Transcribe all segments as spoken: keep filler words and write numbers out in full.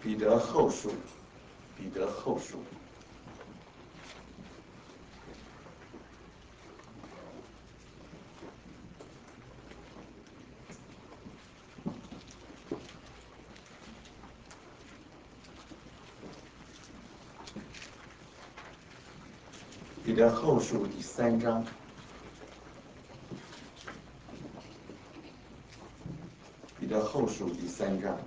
彼得后书，彼得后书。彼得后书第三章，彼得后书第三章，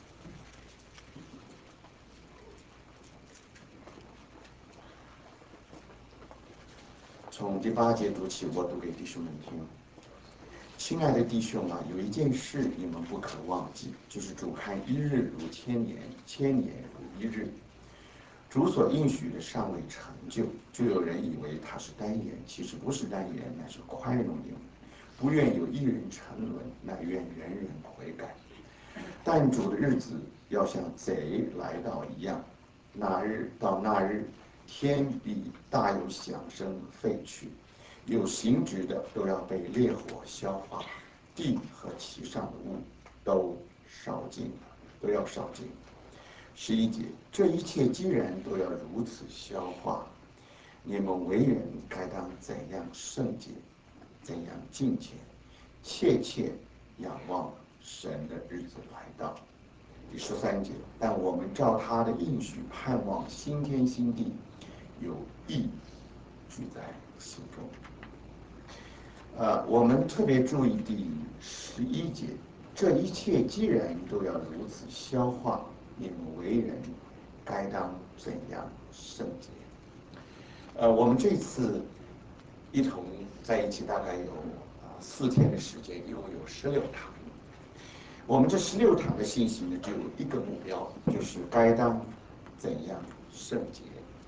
从第八节读起，我读给弟兄们听。亲爱的弟兄啊，有一件事你们不可忘记，就是主看一日如千年，千年如一日。主所应许的尚未成就，就有人以为他是单言，其实不是单言，乃是宽容你们，不愿有一人沉沦，乃愿人人悔改。但主的日子要像贼来到一样，那日到那日，天必大有响声废去，有形质的都要被烈火消化，地和其上的物都烧尽，都要烧尽。十一节，这一切既然都要如此消化，你们为人该当怎样圣洁，怎样敬虔，切切仰望神的日子来到。第十三节，但我们照他的应许盼望新天新地，有义居在其中。呃，我们特别注意第十一节，这一切既然都要如此消化，你们为人该当怎样圣洁？呃，我们这次一同在一起大概有啊四天的时间，一共有十六堂。我们这十六堂的信息呢，只有一个目标，就是该当怎样圣洁。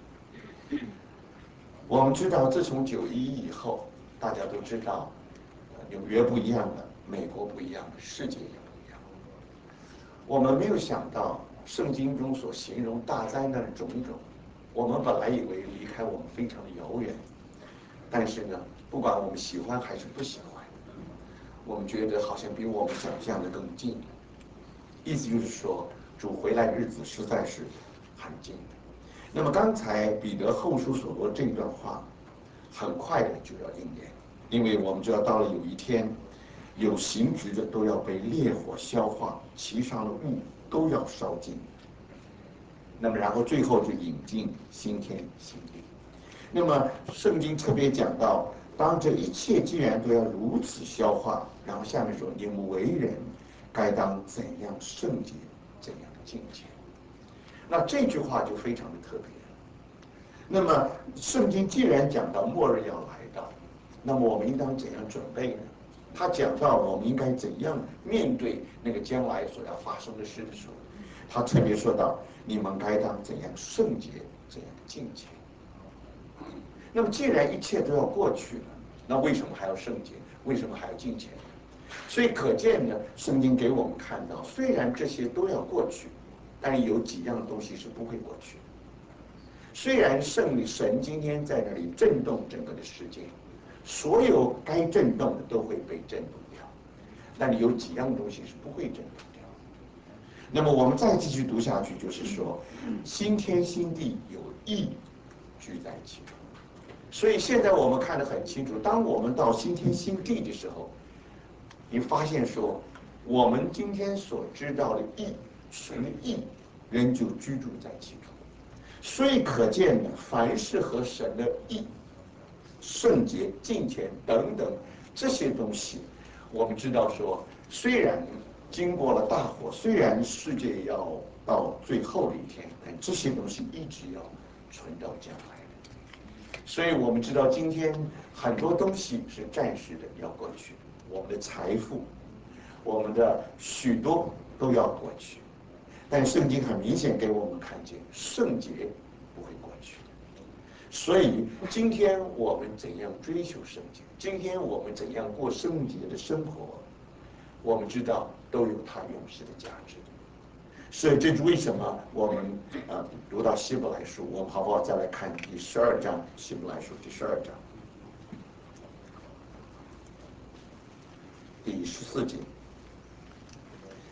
我们知道，自从九一一以后，大家都知道，呃，纽约不一样了，美国不一样了，世界也不一样了。我们没有想到，圣经中所形容大灾难的种种，我们本来以为离开我们非常的遥远，但是呢，不管我们喜欢还是不喜欢，我们觉得好像比我们想象的更近。意思就是说，主回来日子实在是很近的。那么刚才彼得后书所说这段话，很快的就要应验，因为我们知道到了有一天，有形质的都要被烈火消化，其上的物都要烧尽。那么然后最后就引进新天新地。那么圣经特别讲到，当这一切既然都要如此消化，然后下面说，你们为人该当怎样圣洁，怎样敬虔。那这句话就非常的特别了。那么圣经既然讲到末日要来到，那么我们应当怎样准备呢？他讲到我们应该怎样面对那个将来所要发生的事的时候，他特别说到，你们该当怎样圣洁，怎样敬虔。那么既然一切都要过去了，那为什么还要圣洁？为什么还要敬虔？所以可见呢，圣经给我们看到，虽然这些都要过去，但是有几样东西是不会过去的。虽然圣灵神今天在那里震动整个的世界，所有该震动的都会被震动掉，但是有几样东西是不会震动掉。那么我们再继续读下去，就是说，新天新地有义居在其中。所以现在我们看得很清楚，当我们到新天新地的时候，你发现说，我们今天所知道的义，神的义，人就居住在其中。所以可见呢，凡是和神的义、圣洁、敬虔等等这些东西，我们知道说，虽然经过了大火，虽然世界要到最后的一天，但这些东西一直要存到将来的。所以我们知道，今天很多东西是暂时的，要过去。我们的财富，我们的许多都要过去。但圣经很明显给我们看见，圣洁不会过去。所以今天我们怎样追求圣洁，今天我们怎样过圣洁的生活，我们知道都有它永世的价值。所以这是为什么我们呃读到希伯来书，我们好不好再来看第十二章，希伯来书第十二章第十四节。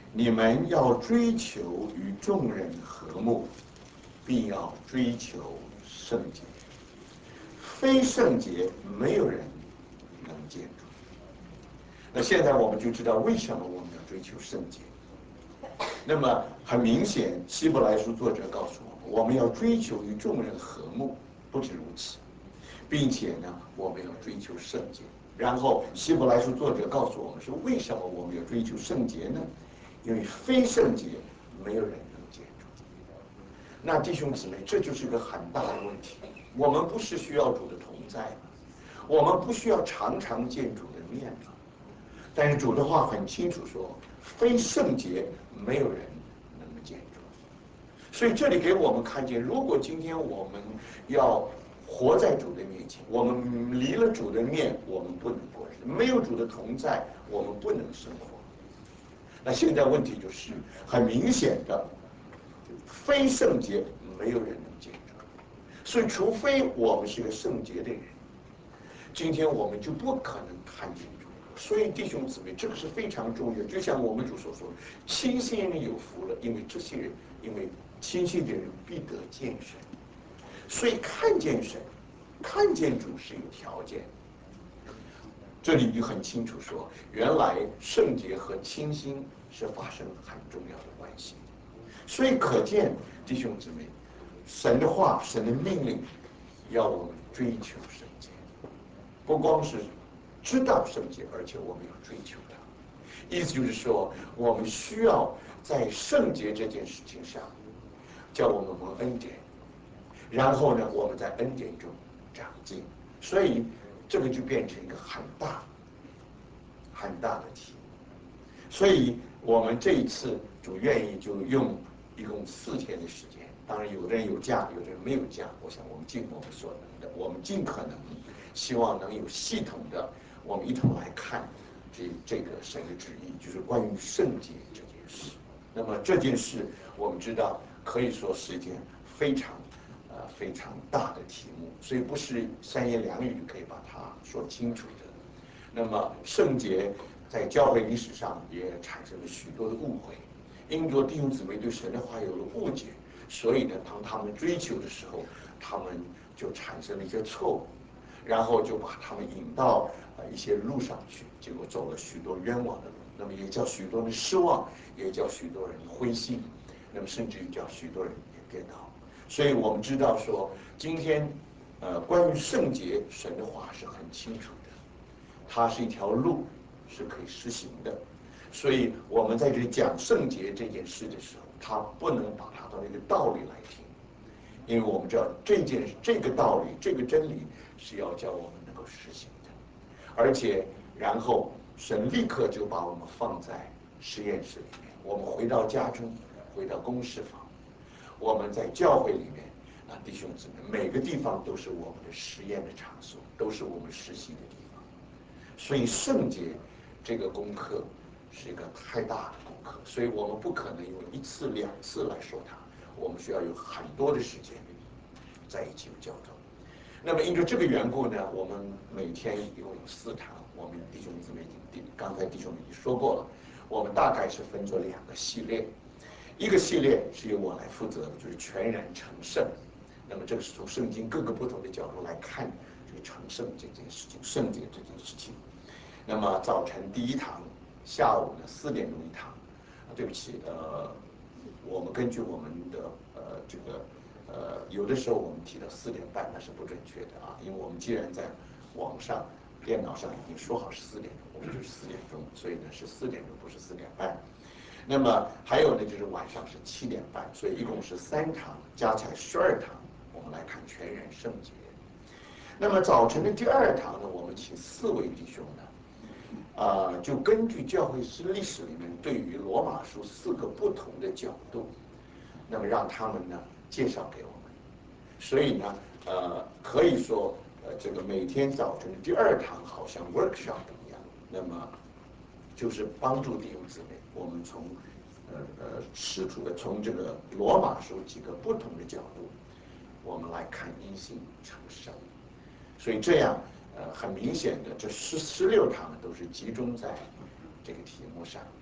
你们要追求与众人和睦，并要追求圣洁。非圣洁，没有人能见主。那现在我们就知道为什么我们要追求圣洁。那么很明显，希伯来书作者告诉我们，我们要追求与众人和睦，不止如此，并且呢，我们要追求圣洁。然后希伯来书作者告诉我们说，为什么我们要追求圣洁呢？因为非圣洁，没有人能见主。那弟兄姊妹，这就是一个很大的问题。我们不是需要主的同在吗？我们不需要常常见主的面吗？但是主的话很清楚说，非圣洁，没有人能见主。所以这里给我们看见，如果今天我们要活在主的面前，我们离了主的面，我们不能过日子；没有主的同在，我们不能生活。那现在问题就是，很明显的，非圣洁，没有人能见主。所以，除非我们是个圣洁的人，今天我们就不可能看见主。所以，弟兄姊妹，这个是非常重要。就像我们主所说的，清心人有福了，因为这些人，因为清心的人必得见神。所以，看见神，看见主是有条件。这里就很清楚说，原来圣洁和清心是发生很重要的关系。所以可见，弟兄姊妹，神的话、神的命令，要我们追求圣洁，不光是知道圣洁，而且我们要追求它。意思就是说，我们需要在圣洁这件事情上，叫我们蒙恩典，然后呢，我们在恩典中长进。所以，这个就变成一个很大、很大的题目。所以我们这一次主愿意就用一共四天的时间，当然有的人有假，有的人没有假。我想我们尽我们所能的，我们尽可能希望能有系统的，我们一同来看这这个神的旨意，就是关于圣洁这件事。那么这件事我们知道可以说是一件非常呃非常大的题目，所以不是三言两语可以把它说清楚的。那么圣洁在教会历史上也产生了许多的误会，因着弟兄姊妹对神的话有了误解，所以呢，当他们追求的时候，他们就产生了一些错误，然后就把他们引到呃一些路上去，结果走了许多冤枉的路，那么也叫许多人失望，也叫许多人灰心，那么甚至于叫许多人也跌倒。所以我们知道说，今天呃关于圣洁，神的话是很清楚的，它是一条路，是可以实行的。所以我们在这里讲圣洁这件事的时候，他不能把它当一个道理来听，因为我们知道这件这个道理、这个真理是要叫我们能够实行的，而且然后神立刻就把我们放在实验室里面，我们回到家中，回到公事房，我们在教会里面啊，弟兄姊妹，每个地方都是我们的实验的场所，都是我们实习的地方。所以圣洁这个功课是一个太大的功课，所以我们不可能用一次两次来说它，我们需要有很多的时间在一起教导。那么因着这个缘故呢，我们每天一共有四堂，我们弟兄姊妹已经刚才弟兄已经说过了，我们大概是分作两个系列，一个系列是由我来负责的，就是全然成圣。那么这个是从圣经各个不同的角度来看这个成圣这件事情，圣洁这件事情。那么早晨第一堂，下午呢四点钟一堂。啊，对不起，呃，我们根据我们的呃这个呃有的时候我们提到四点半，那是不准确的啊，因为我们既然在网上、电脑上已经说好是四点钟，我们就是四点钟，所以呢是四点钟，不是四点半。那么还有呢，就是晚上是七点半，所以一共是三堂，加起来十二堂，我们来看全然圣洁。那么早晨的第二堂呢，我们请四位弟兄呢，啊、呃，就根据教会史历史里面对于罗马书四个不同的角度，那么让他们呢介绍给我们。所以呢，呃，可以说，呃，这个每天早晨的第二堂好像 workshop 一样，那么就是帮助弟兄姊妹，我们从呃呃使徒的从这个罗马书几个不同的角度，我们来看因信成圣。所以这样，呃，很明显的，这十十六堂都是集中在这个题目上。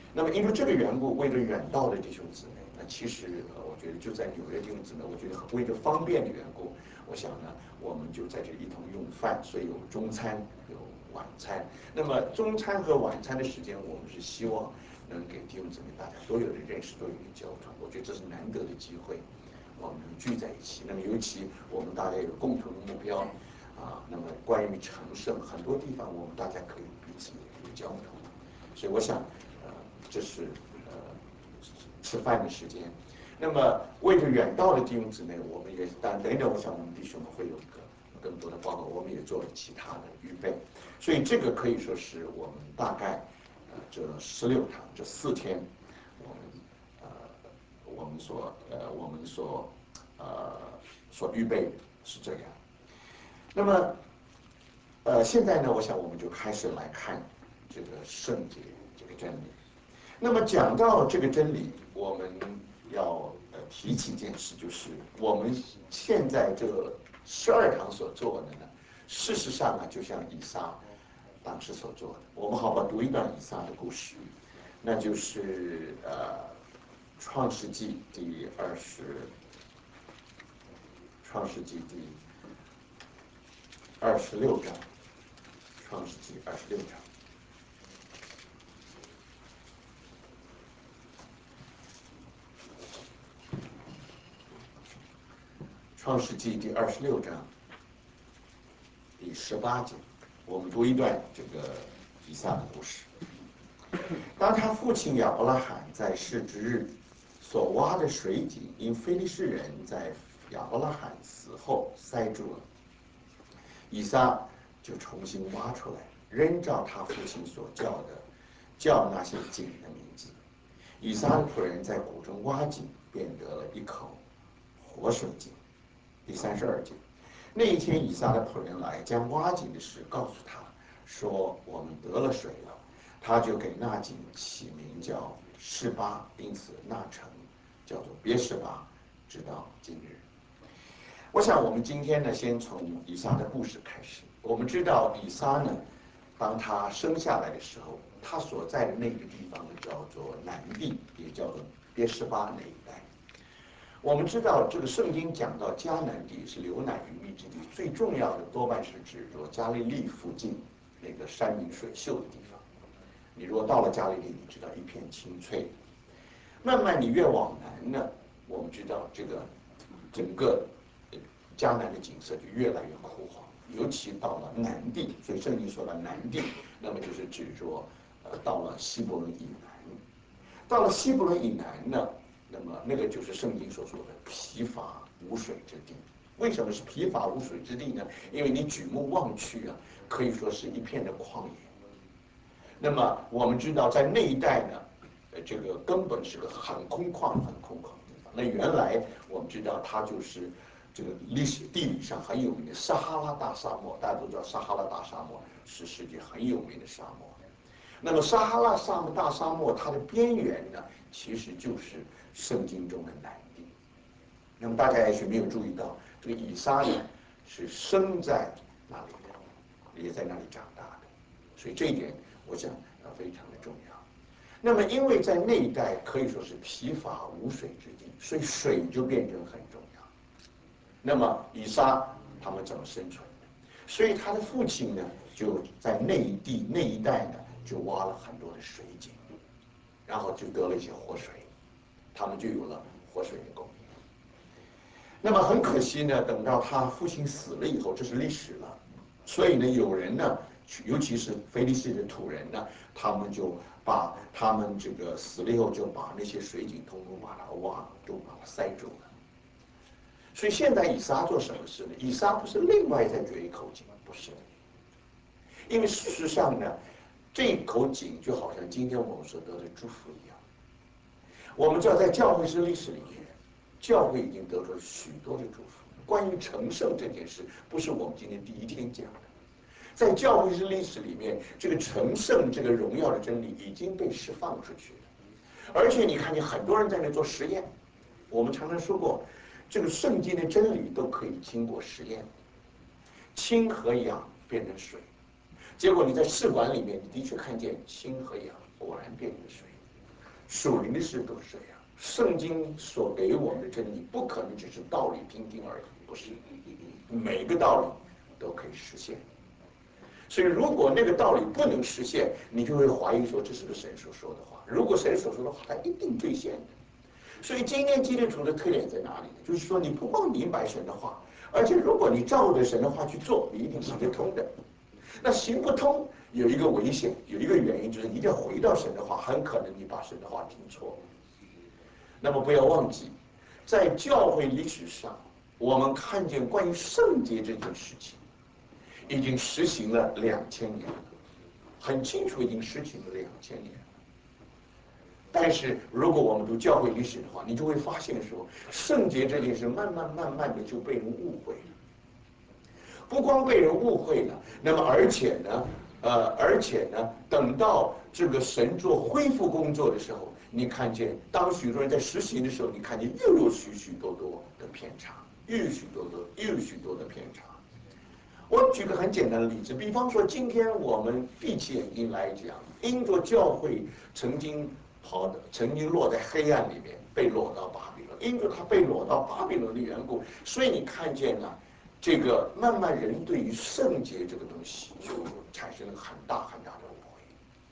那么因为这个缘故，为了远道的弟兄姊妹，那其实呃我觉得就在纽约弟兄姊妹，我觉得为了方便的缘故，我想呢，我们就在这里一同用饭，所以有中餐有晚餐。那么中餐和晚餐的时间，我们是希望能给弟兄姊妹大家都有的认识，都有的交通。我觉得这是难得的机会，我们能聚在一起。那么尤其我们大家有共同的目标啊，那么关于成圣，很多地方我们大家可以彼此有交通。所以我想，呃，这是呃吃饭的时间。那么为了远道的弟兄姊妹，我们也但等等，我想我们弟兄们会有一个更多的报告，我们也做了其他的预备。所以这个可以说是我们大概呃这十六堂这四天，我们呃我们所呃我们所呃所预备的是这样。那么呃现在呢，我想我们就开始来看这个圣洁这个真理。那么讲到这个真理，我们要呃提起一件事，就是我们现在这十二堂所做的呢，事实上呢，就像以撒当时所做的，我们好吧读一段以撒的故事，那就是呃创世纪第二十，创世纪第二十六章，创世纪二十六章。创世纪第二十六章第十八节，我们读一段这个以撒的故事。当他父亲亚伯拉罕在世之日，所挖的水井因非利士人在亚伯拉罕死后塞住了，以撒就重新挖出来，仍照他父亲所叫的，叫那些井的名字。以撒的仆人在谷中挖井，便得了一口活水井。第三十二节，那一天以撒的仆人来，将挖井的事告诉他，说我们得了水了。他就给那井起名叫示巴，因此那城叫做别示巴，直到今日。我想我们今天呢，先从以撒的故事开始。我们知道以撒呢，当他生下来的时候，他所在的那个地方呢，叫做南地，也叫做别示巴那一带。我们知道这个圣经讲到迦南地是流奶与蜜之地，最重要的多半是指着加利利附近那个山明水秀的地方。你如果到了加利利，你知道一片青翠。慢慢你越往南呢，我们知道这个整个迦南的景色就越来越枯黄，尤其到了南地，所以圣经说到南地，那么就是指着呃到了希伯伦以南。到了希伯伦以南呢，那么那个就是圣经所说的疲乏无水之地。为什么是疲乏无水之地呢？因为你举目望去啊，可以说是一片的旷野。那么我们知道，在那一带呢，呃，这个根本是个很空旷、很空旷的地方。那原来我们知道，它就是这个历史地理上很有名的撒哈拉大沙漠。大家都知道，撒哈拉大沙漠是世界很有名的沙漠。那么撒哈拉沙漠大沙漠，它的边缘呢，其实就是圣经中的南地。那么大家也许没有注意到，这个以撒呢是生在那里的，也在那里长大的，所以这一点我想呃非常的重要。那么因为在那一带可以说是疲乏无水之地，所以水就变成很重要。那么以撒他们怎么生存的？所以他的父亲呢就在那一地那一带呢就挖了很多的水井，然后就得了一些活水，他们就有了活水的供应。那么很可惜呢，等到他父亲死了以后，这是历史了。所以呢，有人呢，尤其是非利士的土人呢，他们就把他们这个死了以后，就把那些水井通通把它挖，都把它塞住了。所以现在以撒做什么事呢？以撒不是另外再掘一口井，不是的。因为事实上呢，这口井就好像今天我们所得的祝福一样。我们知道，在教会史历史里面，教会已经得出了许多的祝福。关于成圣这件事，不是我们今天第一天讲的。在教会史历史里面，这个成圣这个荣耀的真理已经被释放出去了。而且你看见很多人在那做实验。我们常常说过，这个圣经的真理都可以经过实验。氢和氧变成水，结果你在试管里面，你的确看见氢和氧果然变成水。 属灵的事都是这样。圣经所给我们的真理，不可能只是道理听听而已，不是，每个道理都可以实现。所以，如果那个道理不能实现，你就会怀疑说这是不是神所说的话。如果神所说的话，它一定兑现的。所以，今天基督徒的特点在哪里呢？就是说，你不光明白神的话，而且如果你照着神的话去做，你一定行得通的。那行不通，有一个危险，有一个原因，就是你一定要回到神的话，很可能你把神的话听错了。那么不要忘记，在教会历史上，我们看见关于圣洁这件事情，已经实行了两千年了，很清楚，已经实行了两千年了。但是，如果我们读教会历史的话，你就会发现说，圣洁这件事慢慢慢慢的就被人误会了。不光被人误会了，那么而且呢，呃，而且呢，等到这个神做恢复工作的时候，你看见当许多人在实行的时候，你看见又有许许多多的偏差，又有许多多，又有许多的偏差。我举个很简单的例子，比方说，今天我们闭起眼睛来讲，因着教会曾经跑的，曾经落在黑暗里面，被落到巴比伦，因着他被落到巴比伦的缘故，所以你看见呢，这个慢慢人对于圣洁这个东西就产生了很大很大的误会。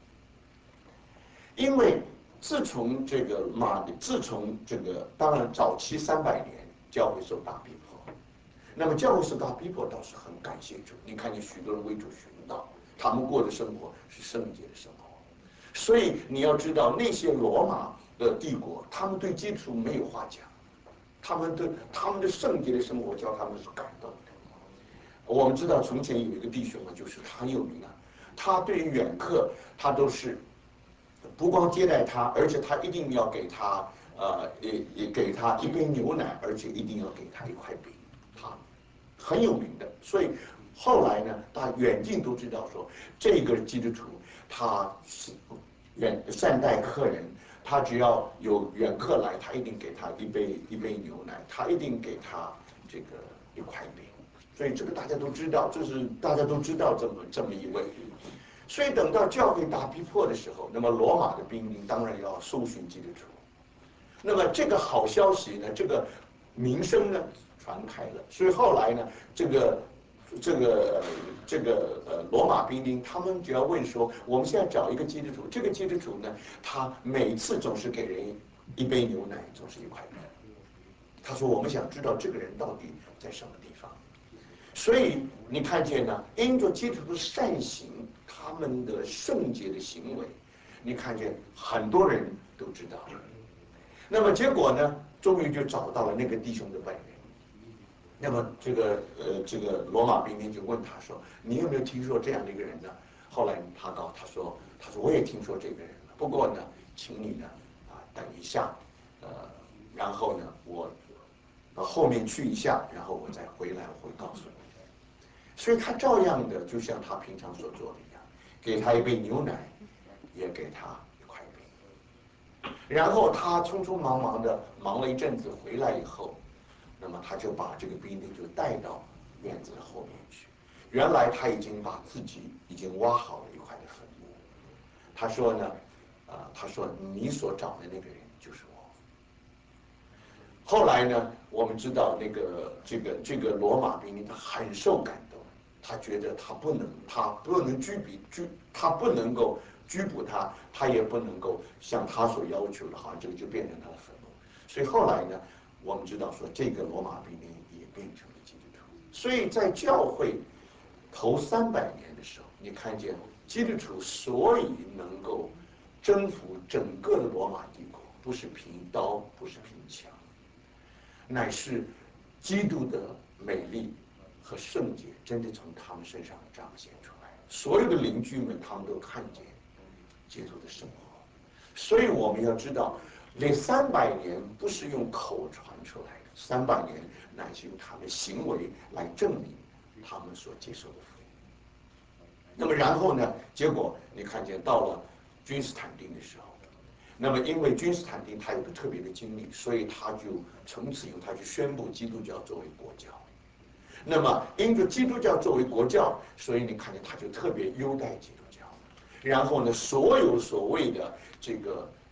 因为自从这个马，自从这个当然早期三百年教会受大逼迫，那么教会受大逼迫倒是很感谢主，你看见许多人为主寻道，他们过的生活是圣洁的生活。所以你要知道，那些罗马的帝国，他们对基督徒没有话讲，他们对他们的圣洁的生活叫他们是感动的。我们知道从前有一个弟兄啊，就是他很有名啊，他对于远客，他都是不光接待他，而且他一定要给他呃也也给他一杯牛奶，而且一定要给他一块饼，他很有名的。所以后来呢，大家远近都知道说，这个基督徒他是远善待客人，他只要有远客来，他一定给他一杯一杯牛奶，他一定给他这个一块饼。所以这个大家都知道，这是大家都知道这么这么一位。所以等到教会大逼迫的时候，那么罗马的兵丁当然要搜寻基督徒。那么这个好消息呢，这个名声呢传开了，所以后来呢，这个这个这个呃罗马兵丁他们只要问说，我们现在找一个基督徒，这个基督徒呢，他每次总是给人一杯牛奶，总是一块饼。他说我们想知道这个人到底在什么地方。所以你看见呢，因着基督徒的善行，他们的圣洁的行为，你看见很多人都知道了。那么结果呢，终于就找到了那个弟兄的本人。那么这个呃这个罗马兵丁就问他说：“你有没有听说这样的一个人呢？”后来他告他说：“他说我也听说这个人了，不过呢，请你呢啊等一下，呃，然后呢我到后面去一下，然后我再回来，我会告诉你。”所以他照样的，就像他平常所做的一样，给他一杯牛奶，也给他一块饼。然后他匆匆忙忙的忙了一阵子，回来以后，那么他就把这个兵丁就带到院子的后面去。原来他已经把自己已经挖好了一块的坟墓。他说呢，啊、呃，他说你所找的那个人就是我。后来呢，我们知道那个这个这个罗马兵丁他很受感动。他觉得他不能，他不能拘捕拘，他不能够拘捕他，他也不能够像他所要求的，好像这个就变成他的坟墓。所以后来呢，我们知道说这个罗马兵丁也变成了基督徒。所以在教会头三百年的时候，你看见基督徒所以能够征服整个的罗马帝国，不是凭刀，不是凭枪，乃是基督的美丽和圣洁真的从他们身上彰显出来，所有的邻居们他们都看见基督的生活。所以我们要知道，这三百年不是用口传出来的，三百年乃是用他们行为来证明他们所接受的福音。那么然后呢，结果你看见到了君士坦丁的时候，那么因为君士坦丁他有个特别的经历，所以他就从此以后他就宣布基督教作为国教。那么因着基督教作为国教，所以你看见他就特别优待基督教。然后呢，所有所谓的这个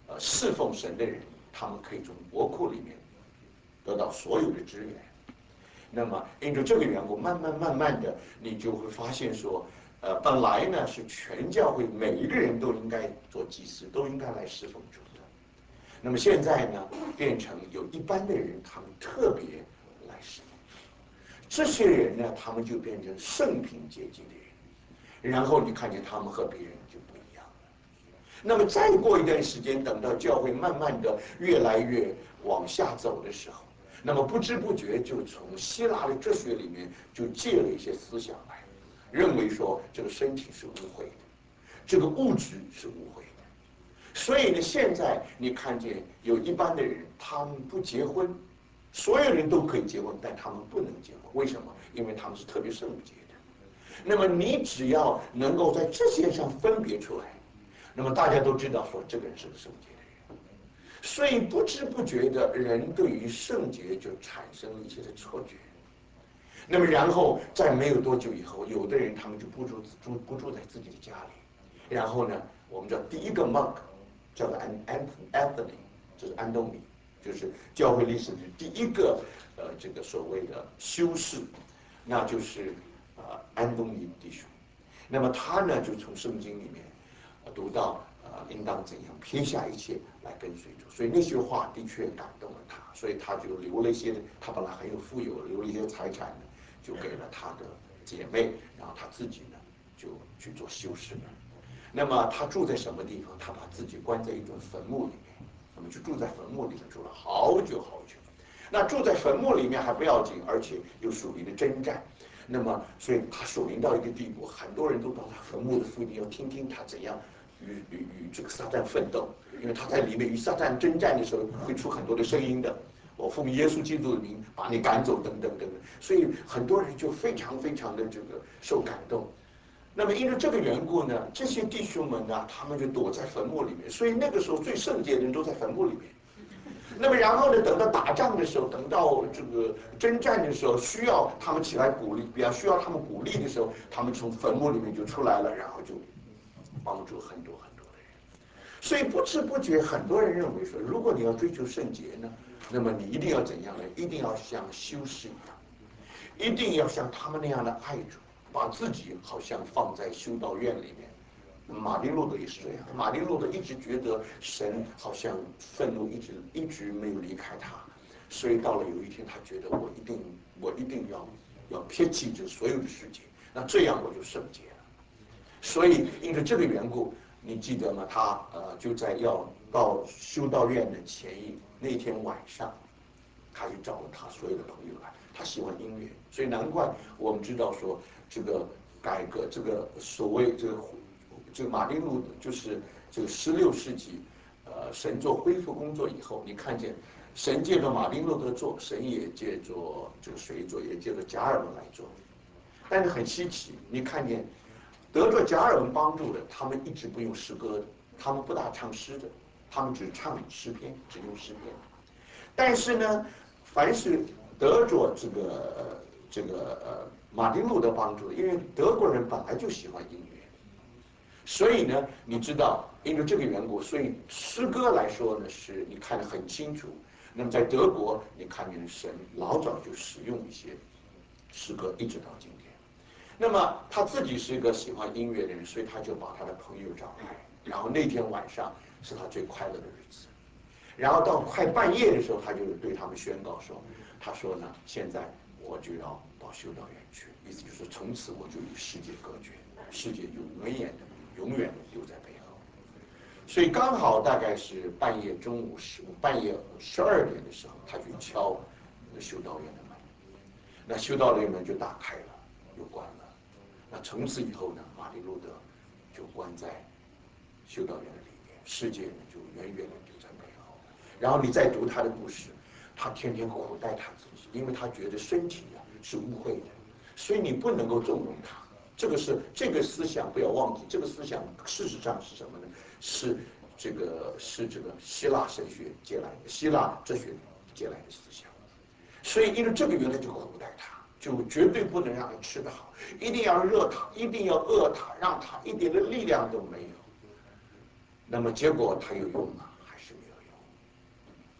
呃侍奉神的人，他们可以从国库里面得到所有的资源。那么因着这个缘故，慢慢慢慢的，你就会发现说，呃，本来呢是全教会每一个人都应该做祭司，都应该来侍奉主的。那么现在呢，变成有一般的人，他们特别来侍奉主。这些人呢，他们就变成圣品阶级的人，然后你看见他们和别人就不一样了。那么再过一段时间，等到教会慢慢的越来越往下走的时候，那么不知不觉就从希腊的哲学里面就借了一些思想来，认为说这个身体是污秽的，这个物质是污秽的。所以呢，现在你看见有一般的人，他们不结婚，所有人都可以结婚，但他们不能结婚，为什么？因为他们是特别圣洁的。那么你只要能够在这些上分别出来，那么大家都知道说这个人是个圣洁的人。所以不知不觉的人对于圣洁就产生了一些的错觉。那么然后在没有多久以后，有的人他们就不住住不住在自己的家里，然后呢，我们叫第一个 monk 叫做 Anthony， 就是安东尼，就是教会历史的第一个呃这个所谓的修士，那就是呃安东尼弟兄。那么他呢就从圣经里面读到呃应当怎样撇下一切来跟随主，所以那些话的确感动了他，所以他就留了一些，他本来很有富有，留了一些财产呢，就给了他的姐妹，然后他自己呢就去做修士了。那么他住在什么地方？他把自己关在一种坟墓里面，那么就住在坟墓里面住了好久好久。那住在坟墓里面还不要紧，而且又属于的征战。那么，所以他属灵到一个地步，很多人都到他坟墓的附近，要听听他怎样与与与这个撒旦奋斗，因为他在里面与撒旦征战的时候，会出很多的声音的。我奉耶稣基督的名把你赶走，等等等等。所以很多人就非常非常的这个受感动。那么因为这个缘故呢，这些弟兄们呢，他们就躲在坟墓里面。所以那个时候最圣洁的人都在坟墓里面。那么然后呢，等到打仗的时候，等到这个征战的时候，需要他们起来鼓励，比较需要他们鼓励的时候，他们从坟墓里面就出来了，然后就帮助很多很多的人。所以不知不觉，很多人认为说，如果你要追求圣洁呢，那么你一定要怎样呢？一定要像修士一样，一定要像他们那样的爱主，把自己好像放在修道院里面。马丁路德也是这样，马丁路德一直觉得神好像愤怒一直一直没有离开他，所以到了有一天，他觉得我一定我一定要要撇弃这所有的世界，那这样我就圣洁了。所以因着这个缘故，你记得吗？他呃就在要到修道院的前一那天晚上，他就找了他所有的朋友来。他喜欢音乐，所以难怪我们知道说这个改革，这个所谓这个。这个马丁路德就是这个十六世纪，呃，神做恢复工作以后，你看见神借着马丁路德做，神也借着这个谁做，也借着加尔文来做。但是很稀奇，你看见得着加尔文帮助的，他们一直不用诗歌的，他们不大唱诗的，他们只唱诗篇，只用诗篇。但是呢，凡是得着这个这个呃马丁路德帮助的，因为德国人本来就喜欢音乐。所以呢，你知道，因为这个缘故，所以诗歌来说呢，是你看得很清楚。那么在德国，你看见神老早就使用一些诗歌，一直到今天。那么他自己是一个喜欢音乐的人，所以他就把他的朋友找来，然后那天晚上是他最快乐的日子。然后到快半夜的时候，他就对他们宣告说：“他说呢，现在我就要到修道院去，意思就是从此我就与世界隔绝，世界就永远的。”永远留在背后，所以刚好大概是半夜中午十半夜十二点的时候，他去敲那修道院的门，那修道院门就打开了，又关了。那从此以后呢，马丁路德就关在修道院的里面，世界呢就远远的留在背后。然后你再读他的故事，他天天苦待他自己，因为他觉得身体啊是污秽的，所以你不能够纵容他。这个是这个思想，不要忘记，这个思想事实上是什么呢？是这个是这个希腊神学借来的，希腊哲学借来的思想。所以因为这个原来就苦待他，就绝对不能让他吃得好，一定要热他，一定要饿他，让他一点的力量都没有。那么结果他有用吗？还是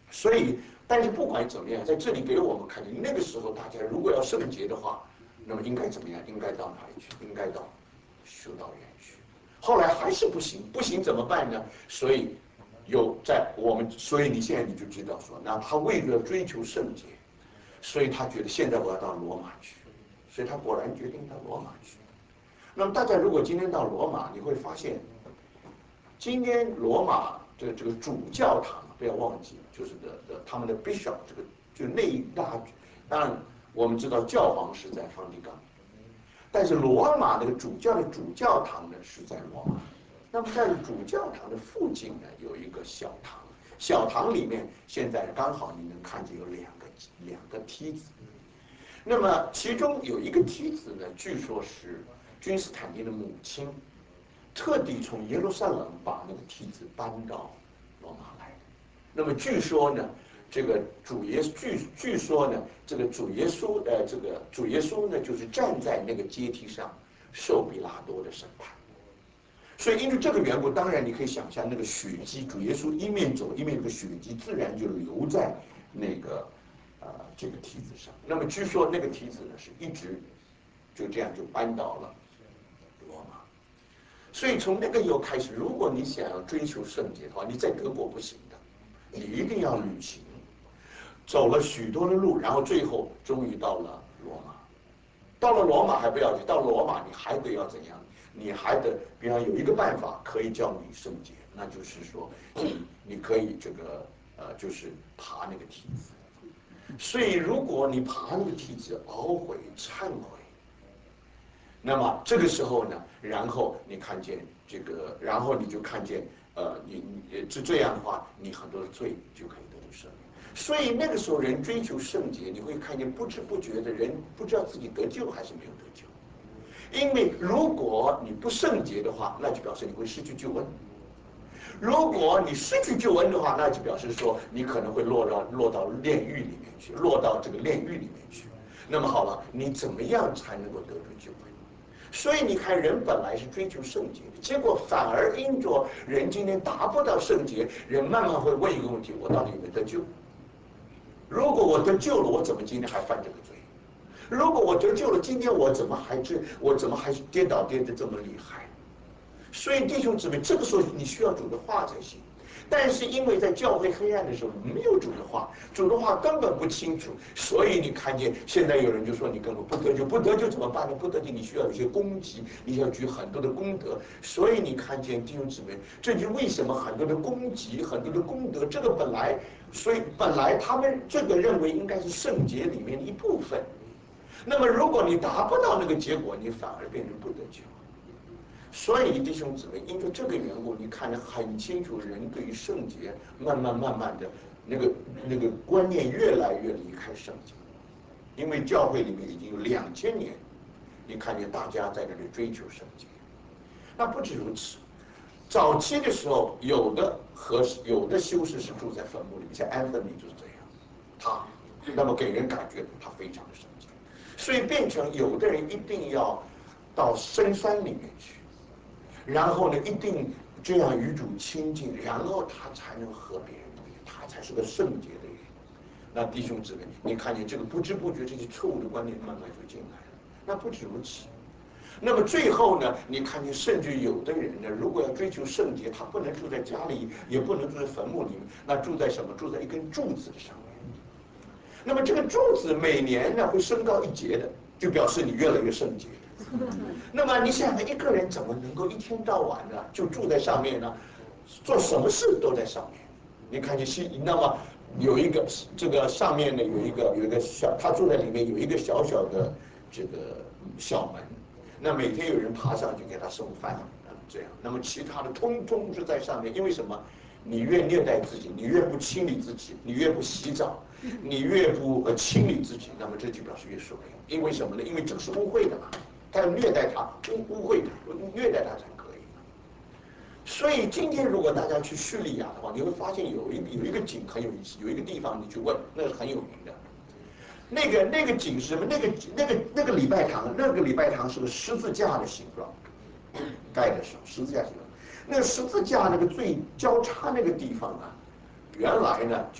所以，但是不管怎么样，在这里给我们看见，那个时候大家如果要圣洁的话，那么应该怎么样？应该到哪里去？应该到修道院去。后来还是不行，不行怎么办呢？所以有在我们，所以你现在你就知道说，那他为了追求圣洁，所以他觉得现在我要到罗马去，所以他果然决定到罗马去。那么大家如果今天到罗马，你会发现，今天罗马的这个主教堂，不要忘记，就是的的他们的 bishop 这个就那一大，当然我们知道教皇是在梵蒂冈，但是罗马那个主教的主教堂呢是在罗马。那么在主教堂的附近呢有一个小堂，小堂里面现在刚好你能看见有两个两个梯子。那么其中有一个梯子呢，据说是君士坦丁的母亲特地从耶路撒冷把那个梯子搬到罗马来的。那么据说呢，这个主耶据据说呢，这个主耶稣呃，这个主耶稣呢，就是站在那个阶梯上受比拉多的审判。所以因为这个缘故，当然你可以想象那个血迹，主耶稣一面走一面，这个血迹自然就留在那个呃这个梯子上。那么据说那个梯子呢是一直就这样就搬到了罗马。所以从那个以后开始，如果你想要追求圣洁的话，你在德国不行的，你一定要旅行，走了许多的路，然后最后终于到了罗马。到了罗马还不要紧，到罗马你还得要怎样？你还得，比方有一个办法可以叫你圣洁，那就是说你你可以这个呃，就是爬那个梯子。所以如果你爬那个梯子，懊悔、忏悔，那么这个时候呢，然后你看见这个，然后你就看见呃，你你就这样的话，你很多的罪就可以得到赦免。所以那个时候人追求圣洁，你会看见不知不觉的人不知道自己得救还是没有得救。因为如果你不圣洁的话，那就表示你会失去救恩；如果你失去救恩的话，那就表示说你可能会落到落到炼狱里面去，落到这个炼狱里面去。那么好了，你怎么样才能够得着救恩？所以你看，人本来是追求圣洁的，结果反而因着人今天达不到圣洁，人慢慢会问一个问题：我到底有没有得救？如果我得救了，我怎么今天还犯这个罪？如果我得救了，今天我怎么还这我怎么还跌倒跌得这么厉害？所以弟兄姊妹，这个时候你需要主的话才行。但是因为在教会黑暗的时候没有主的话，主的话根本不清楚，所以你看见现在有人就说你根本不得救，不得救怎么办呢？不得救你需要有一些功绩，你要举很多的功德。所以你看见弟兄姊妹，这就为什么很多的功绩、很多的功德，这个本来，所以本来他们这个认为应该是圣洁里面的一部分。那么如果你达不到那个结果，你反而变成不得救。所以弟兄姊妹，因为这个缘故，你看得很清楚，人对于圣洁慢慢慢慢的那个那个观念越来越离开圣洁。因为教会里面已经有两千年，你看见大家在这里追求圣洁。那不止如此，早期的时候，有的和有的修士是住在坟墓里，像安芬尼就是这样，他那么给人感觉他非常的圣洁，所以变成有的人一定要到深山里面去。然后呢，一定这样与主亲近，然后他才能和别人对，他才是个圣洁的人。那弟兄姊妹，你看见这个不知不觉这些错误的观念慢慢就进来了。那不止如此，那么最后呢，你看见甚至有的人呢，如果要追求圣洁，他不能住在家里，也不能住在坟墓里面，那住在什么？住在一根柱子的上面。那么这个柱子每年呢会升高一节的，就表示你越来越圣洁。那么你想，一个人怎么能够一天到晚呢就住在上面呢？做什么事都在上面。你看见西，那么有一个这个上面呢有一个有一个小，他住在里面有一个小小的这个小门，那每天有人爬上去给他送饭啊，这样。那么其他的通通是在上面，因为什么？你越虐待自己，你越不清理自己，你越不洗澡，你越不呃清理自己，那么这就表示越受灵。因为什么呢？因为这个是污秽的嘛。他要虐待他，污污秽他，虐待他才可以。所以今天如果大家去叙利亚的话，你会发现有一有一个景很有意思，有一个地方你去问，那是很有名的。那个那个景是什么？那个那个那个礼拜堂，那个礼拜堂是个十字架的形状，盖的是十字架形状。那个十字架那个最交叉那个地方啊，原来呢就是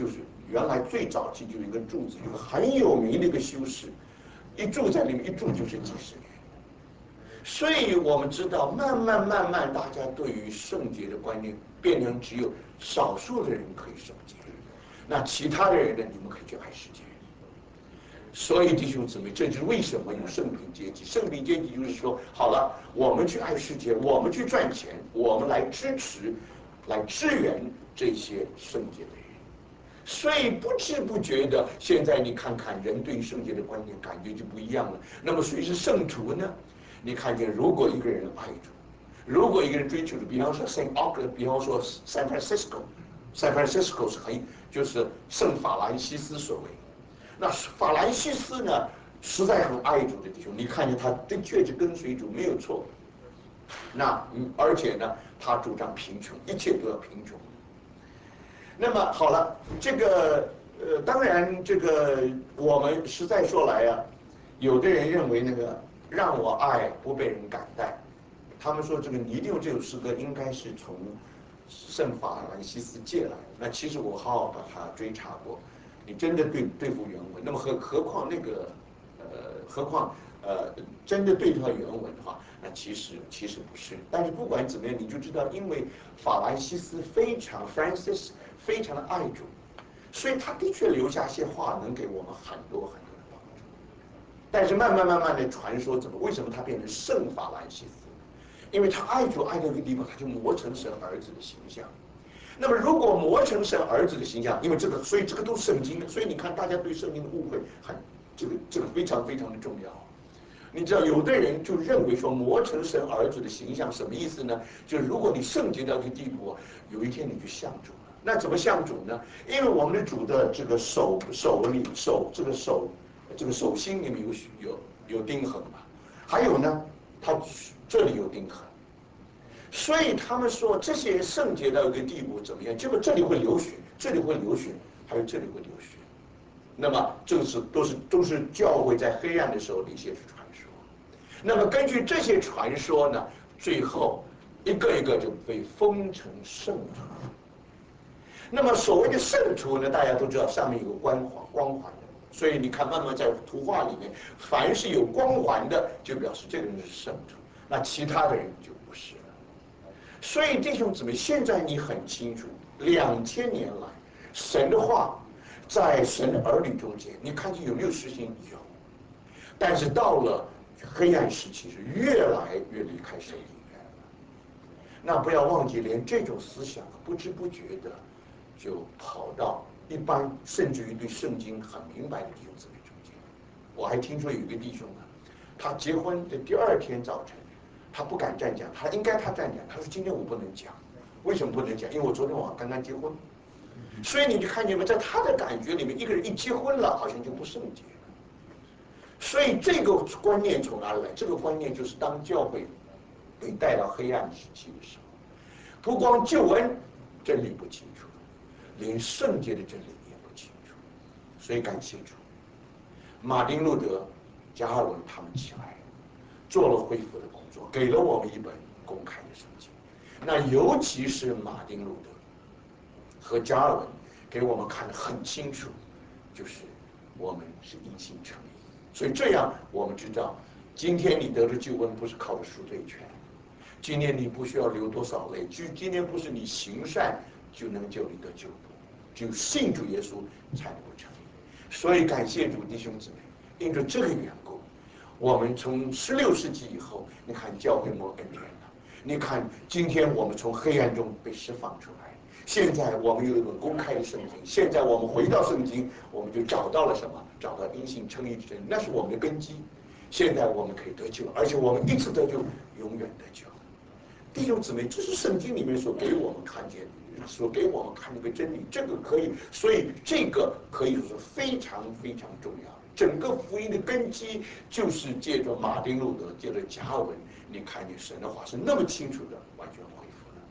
原来最早期就有一个柱子，有个很有名的一个修士，一住在里面，一住就是几十年。所以我们知道，慢慢慢慢，大家对于圣洁的观念变成只有少数的人可以圣洁，那其他的人呢，你们可以去爱世界。所以弟兄姊妹，这就是为什么有圣品阶级。圣品阶级就是说，好了，我们去爱世界，我们去赚钱，我们来支持、来支援这些圣洁的人。所以不知不觉的，现在你看看人对圣洁的观念感觉就不一样了。那么谁是圣徒呢？你看见，如果一个人爱主，如果一个人追求主，比方说 Saint Augustine， 比方说 San Francisco，San Francisco 是很就是圣法兰西斯所为。那法兰西斯呢，实在很爱主的弟兄，你看见他的确是跟随主没有错。那嗯，而且呢，他主张贫穷，一切都要贫穷。那么好了，这个呃，当然这个我们实在说来啊，有的人认为那个让我爱不被人感戴，他们说这个尼六这首诗歌应该是从圣法兰西斯借来的。那其实我好好把它追查过。你真的对对付原文，那么何何况那个，呃，何况呃，真的对它原文的话，那其实其实不是。但是不管怎么样，你就知道，因为法兰西斯非常 Francis 非常的爱主，所以他的确留下些话，能给我们很多很多的帮助。但是慢慢慢慢的传说，怎么为什么他变成圣法兰西斯？因为他爱主爱到一个地方，他就磨成神儿子的形象。那么，如果磨成神儿子的形象，因为这个，所以这个都是圣经的，所以你看，大家对圣经的误会很，这个这个非常非常的重要。你知道，有的人就认为说磨成神儿子的形象什么意思呢？就是如果你圣洁到一个地步，有一天你就像主了。那怎么像主呢？因为我们的主的这个手手里手这个手这个手心里面有有有钉痕嘛，还有呢，他这里有钉痕。所以他们说这些圣洁到一个地步怎么样？结果这里会流血，这里会流血，还有这里会流血。那么这个是都是都是教会在黑暗的时候的一些传说。那么根据这些传说呢，最后一个一个就被封成圣徒。那么所谓的圣徒呢，大家都知道上面有个光环光环的，所以你看慢慢在图画里面，凡是有光环的，就表示这个人是圣徒，那其他的人就不是了。所以弟兄姊妹，现在你很清楚，两千年来，神的话在神的儿女中间，你看见有没有实行？有，但是到了黑暗时期，是越来越离开神里面了。那不要忘记，连这种思想不知不觉的就跑到一般甚至于对圣经很明白的弟兄姊妹中间。我还听说有一个弟兄啊，他结婚的第二天早晨，他不敢站讲，他应该他站讲，他说今天我不能讲，为什么不能讲？因为我昨天晚上刚刚结婚。所以你就看见没，在他的感觉里面，一个人一结婚了，好像就不圣洁了。所以这个观念从哪里来？这个观念就是当教会被带到黑暗时期的时候，不光救恩真理不清楚，连圣洁的真理也不清楚。所以感谢主，马丁路德、加尔文他们起来做了恢复的工作，给了我们一本公开的圣经。那尤其是马丁路德和加尔文给我们看得很清楚，就是我们是因信称义。所以这样我们知道，今天你得着救恩不是靠着赎罪权，今天你不需要流多少泪，就今天不是你行善就能救你得救，只有信主耶稣才能够成义。所以感谢主，弟兄姊妹，因着这个缘故，我们从十六世纪以后，你看教会蒙恩典了。你看今天我们从黑暗中被释放出来，现在我们有一本公开的圣经，现在我们回到圣经，我们就找到了什么？找到因信称义之真，那是我们的根基。现在我们可以得救，而且我们一次得救，永远得救。弟兄姊妹，这是圣经里面所给我们看见的，所给我们看的一个真理，这个可以，所以这个可以说是非常非常重要。整个福音的根基就是借着马丁路德，借着加尔文，你看见神的话是那么清楚的，完全恢复了。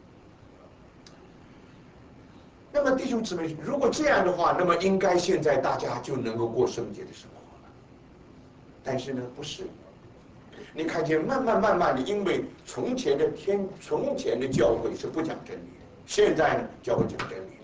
那么弟兄姊妹，如果这样的话，那么应该现在大家就能够过圣洁的生活了。但是呢，不是。你看见慢慢慢慢的，因为从前的天，从前的教会是不讲真理的，现在呢，教会讲真理。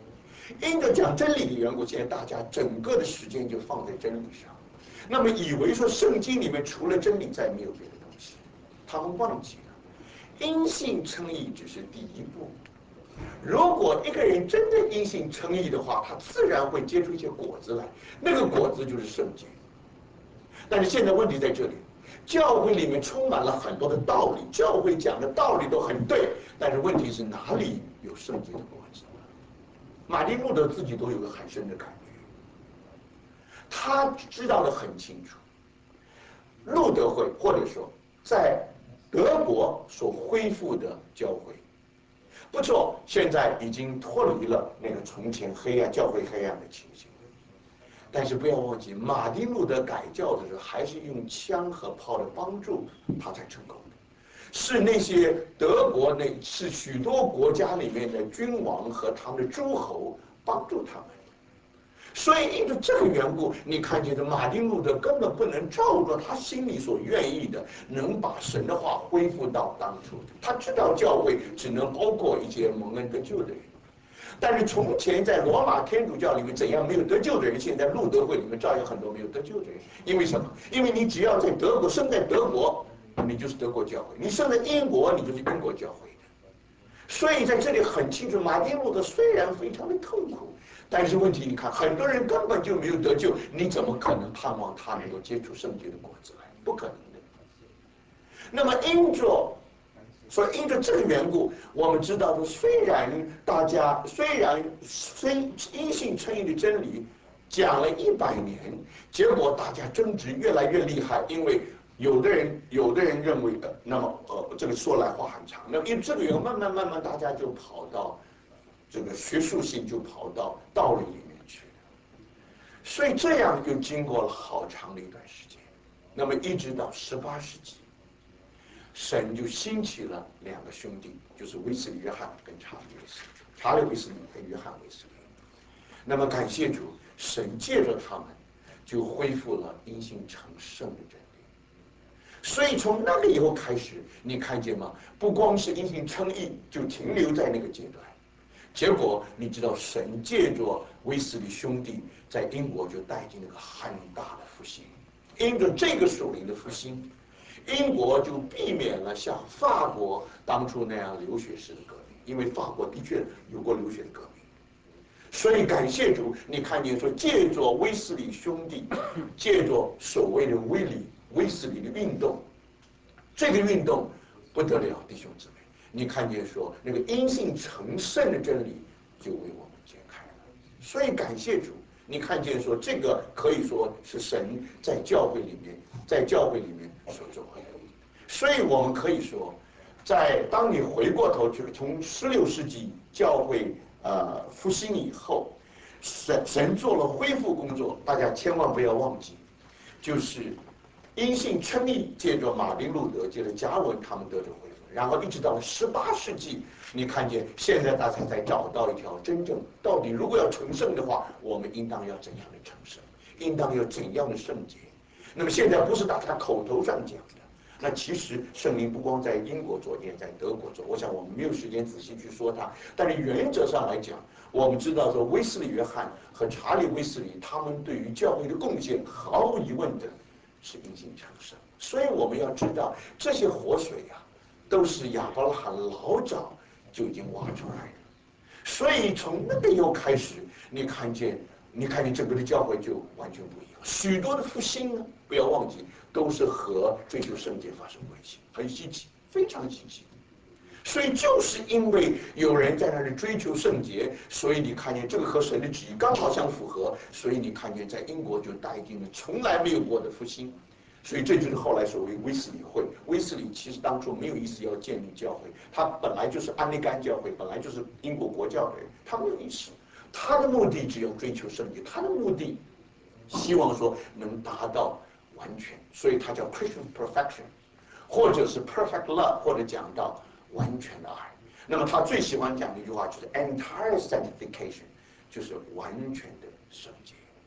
因着讲真理的缘故，现在大家整个的时间就放在真理上，那么以为说圣经里面除了真理再没有别的东西，他们忘记了，因信称义只是第一步。如果一个人真的因信称义的话，他自然会结出一些果子来，那个果子就是圣洁。但是现在问题在这里，教会里面充满了很多的道理，教会讲的道理都很对，但是问题是哪里有圣洁的果子？马丁路德自己都有个很深的感觉，他知道的很清楚，路德会或者说在德国所恢复的教会，不错，现在已经脱离了那个从前黑暗教会黑暗的情形。但是不要忘记，马丁路德改教的时候，还是用枪和炮的帮助，他才成功的。是那些德国那是许多国家里面的君王和他们的诸侯帮助他们。所以因着这个缘故，你看见这马丁路德根本不能照着他心里所愿意的，能把神的话恢复到当初的。他知道教会只能包括一些蒙恩得救的人。但是从前在罗马天主教里面怎样没有得救的人，现在路德会里面照样很多没有得救的人。因为什么？因为你只要在德国生在德国，你就是德国教会；你生在英国，你就是英国教会的。所以在这里很清楚，马丁路德虽然非常的痛苦，但是问题你看，很多人根本就没有得救，你怎么可能盼望他能够结出圣洁的果子来？不可能的。那么因着所以因着这个缘故，我们知道说，虽然大家虽然虽因信称义的真理讲了一百年，结果大家争执越来越厉害，因为有的人有的人认为的，那么呃这个说来话很长，那么因为这个缘故，慢慢慢慢大家就跑到这个学术性就跑到道理里面去了，所以这样就经过了好长的一段时间，那么一直到十八世纪。神就兴起了两个兄弟，就是威斯利约翰跟查理威斯利，查理威斯利跟约翰威斯利。那么感谢主，神借着他们，就恢复了因信成圣的真理。所以从那个以后开始，你看见吗？不光是因信称义，就停留在那个阶段。结果你知道，神借着威斯利兄弟在英国就带进了个很大的复兴，因着这个属灵的复兴。英国就避免了像法国当初那样流血式的革命，因为法国的确有过流血的革命。所以感谢主，你看见说，借着威斯利兄弟，借着所谓的威利威斯利的运动，这个运动不得了，弟兄姊妹，你看见说那个因信成圣的真理就为我们揭开了。所以感谢主，你看见说这个可以说是神在教会里面，在教会里面所做的。所以我们可以说，在当你回过头去，从十六世纪教会呃复兴以后，神神做了恢复工作，大家千万不要忘记，就是因信称义，借着马丁路德，借着加文，他们得着恢复，然后一直到了十八世纪，你看见现在大家才找到一条真正到底如果要成圣的话，我们应当要怎样的成圣，应当要怎样的圣洁。那么现在不是大家口头上讲的，那其实圣灵不光在英国做，也在德国做。我想我们没有时间仔细去说它，但是原则上来讲，我们知道说威斯利约翰和查理威斯利他们对于教会的贡献，毫无疑问的是因信成圣。所以我们要知道这些活水啊，都是亚伯拉罕老早就已经挖出来的。所以从那个以后开始，你看见。你看见整个的教会就完全不一样，许多的复兴呢，不要忘记都是和追求圣洁发生关系，很积极，非常积极。所以就是因为有人在那里追求圣洁，所以你看见这个和神的旨意刚好相符合，所以你看见在英国就带进了从来没有过的复兴。所以这就是后来所谓威斯理会。威斯理其实当初没有意思要建立教会，他本来就是安利甘教会，本来就是英国国教的人，他没有意思。他的目的只有追求圣洁，他的目的希望说能达到完全，所以他叫 Christian perfection， 或者是 perfect love， 或者讲到完全的爱。那么他最喜欢讲的一句话就是 entire sanctification， 就是完全的圣洁。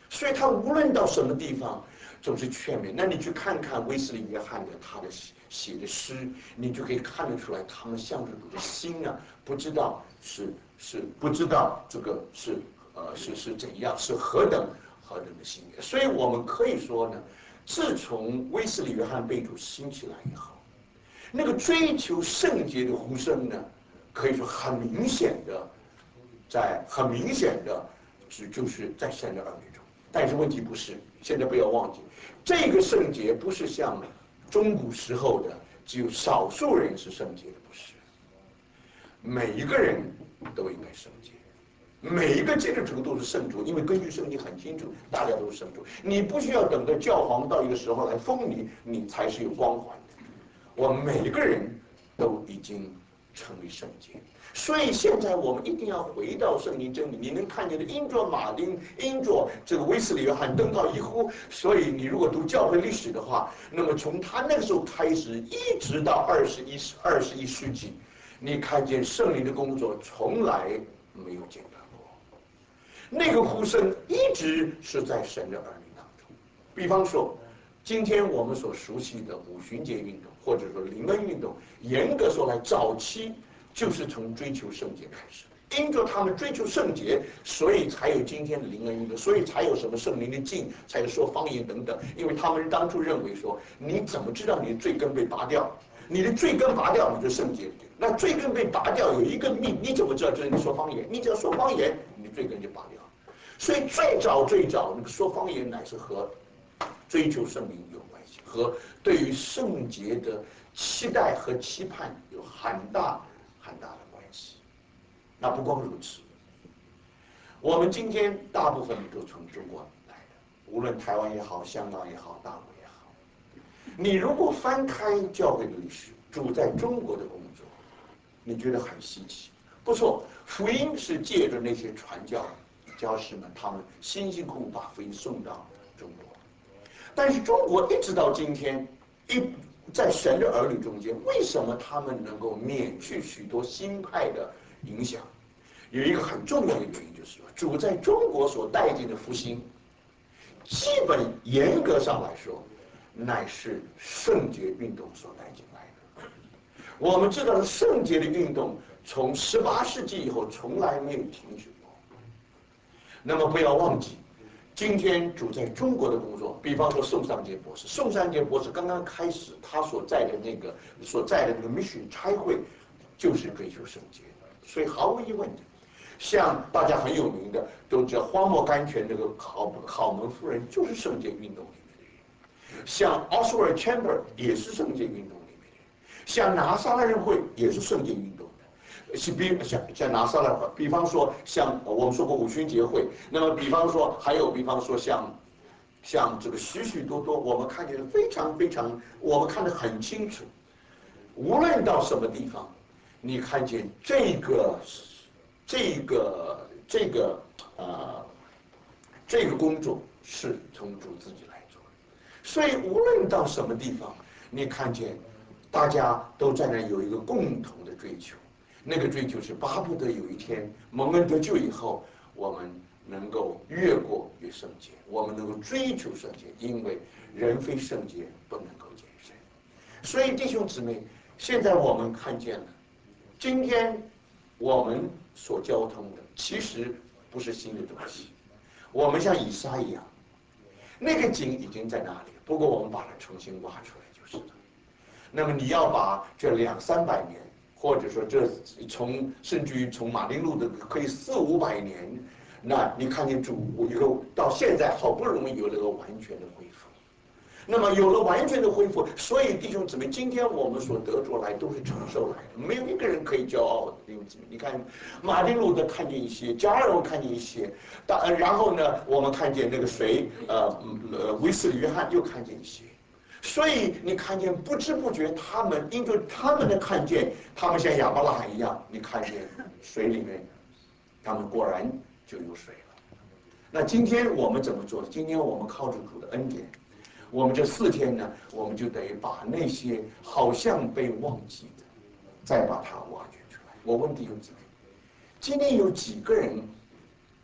所以他无论到什么地方，总是劝勉。那你去看看威斯利约翰的他的写的诗，你就可以看得出来，他们向着主的心啊，不知道是是不知道这个是呃是是怎样，是何等何等的心愿。所以我们可以说呢，自从威斯利约翰被主兴起来以后，那个追求圣洁的呼声呢，可以说很明显的，在很明显的，是就是在神的儿女中。但是问题不是，现在不要忘记，这个圣洁不是像中古时候的只有少数人是圣洁的，不是，每一个人都应该圣洁。每一个基督徒都是圣徒，因为根据圣经很清楚，大家都是圣徒。你不需要等到教皇到一个时候来封你，你才是有光环的。我们每一个人都已经成为圣洁，所以现在我们一定要回到圣经真理。你能看见的，因着马丁，因着这个威斯利约翰登高一呼，所以你如果读教会历史的话，那么从他那个时候开始，一直到二十一二十一世纪，你看见圣灵的工作从来没有间断过。那个呼声一直是在神的儿女当中。比方说，今天我们所熟悉的五旬节运动，或者说灵恩运动，严格说来，早期就是从追求圣洁开始的。因着他们追求圣洁，所以才有今天的灵恩运动，所以才有什么圣灵的浸，才有说方言等等。因为他们当初认为说，你怎么知道你的罪根被拔掉？你的罪根拔掉，你就圣洁了。那罪根被拔掉有一个命，你怎么知道？就是你说方言，你只要说方言，你的罪根就拔掉。所以最早最早那个说方言乃是和追求圣灵有关系，和对于圣洁的期待和期盼有很大很大的关系。那不光如此，我们今天大部分都从中国来的，无论台湾也好，香港也好，大陆也好。你如果翻开教会的历史，主在中国的工作，你觉得很稀奇。不错，福音是借着那些传教教师们，他们辛辛苦苦把福音送到中国。但是中国一直到今天，一在神的儿女中间，为什么他们能够免去许多新派的影响？有一个很重要的原因，就是说主在中国所带进的复兴，基本严格上来说，乃是圣洁运动所带进来的。我们知道，圣洁的运动从十八世纪以后从来没有停止过。那么不要忘记，今天主在中国的工作，比方说宋尚杰博士，宋尚杰博士刚刚开始他所在的那个所在的那个 mission 差会，就是追求圣洁，所以毫无疑问的，像大家很有名的都知道荒漠甘泉那个考考门夫人就是圣洁运动里面的人，像 Oswald Chamber 也是圣洁运动里面的人，像拿撒勒人会也是圣洁运动。是比像像拿撒勒，比方说像我们说过五旬节会，那么比方说还有比方说像像这个许许多多，我们看见的非常非常，我们看得很清楚。无论到什么地方，你看见这个这个这个呃这个工作是从主自己来做的，所以无论到什么地方，你看见大家都在那有一个共同的追求。那个追求是巴不得有一天蒙恩得救以后，我们能够越过越圣洁，我们能够追求圣洁，因为人非圣洁不能够见神。所以弟兄姊妹，现在我们看见了，今天我们所交通的其实不是新的东西，我们像以撒一样，那个井已经在那里，不过我们把它重新挖出来就是了。那么你要把这两三百年。或者说，这从甚至于从马丁路德可以四五百年，那你看见主一个到现在好不容易有了个完全的恢复，那么有了完全的恢复，所以弟兄姊妹，今天我们所得着来都是承受来的，没有一个人可以骄傲的。弟兄姊妹，你看马丁路德看见一些，加尔文看见一些，当然后呢，我们看见那个谁，呃呃，威斯利约翰又看见一些。所以你看见不知不觉，他们因着他们的看见，他们像亚伯拉罕一样，你看见水里面，他们果然就有水了。那今天我们怎么做？今天我们靠着主的恩典，我们这四天呢，我们就得把那些好像被忘记的，再把它挖掘出来。我问弟兄姊妹，今天有几个人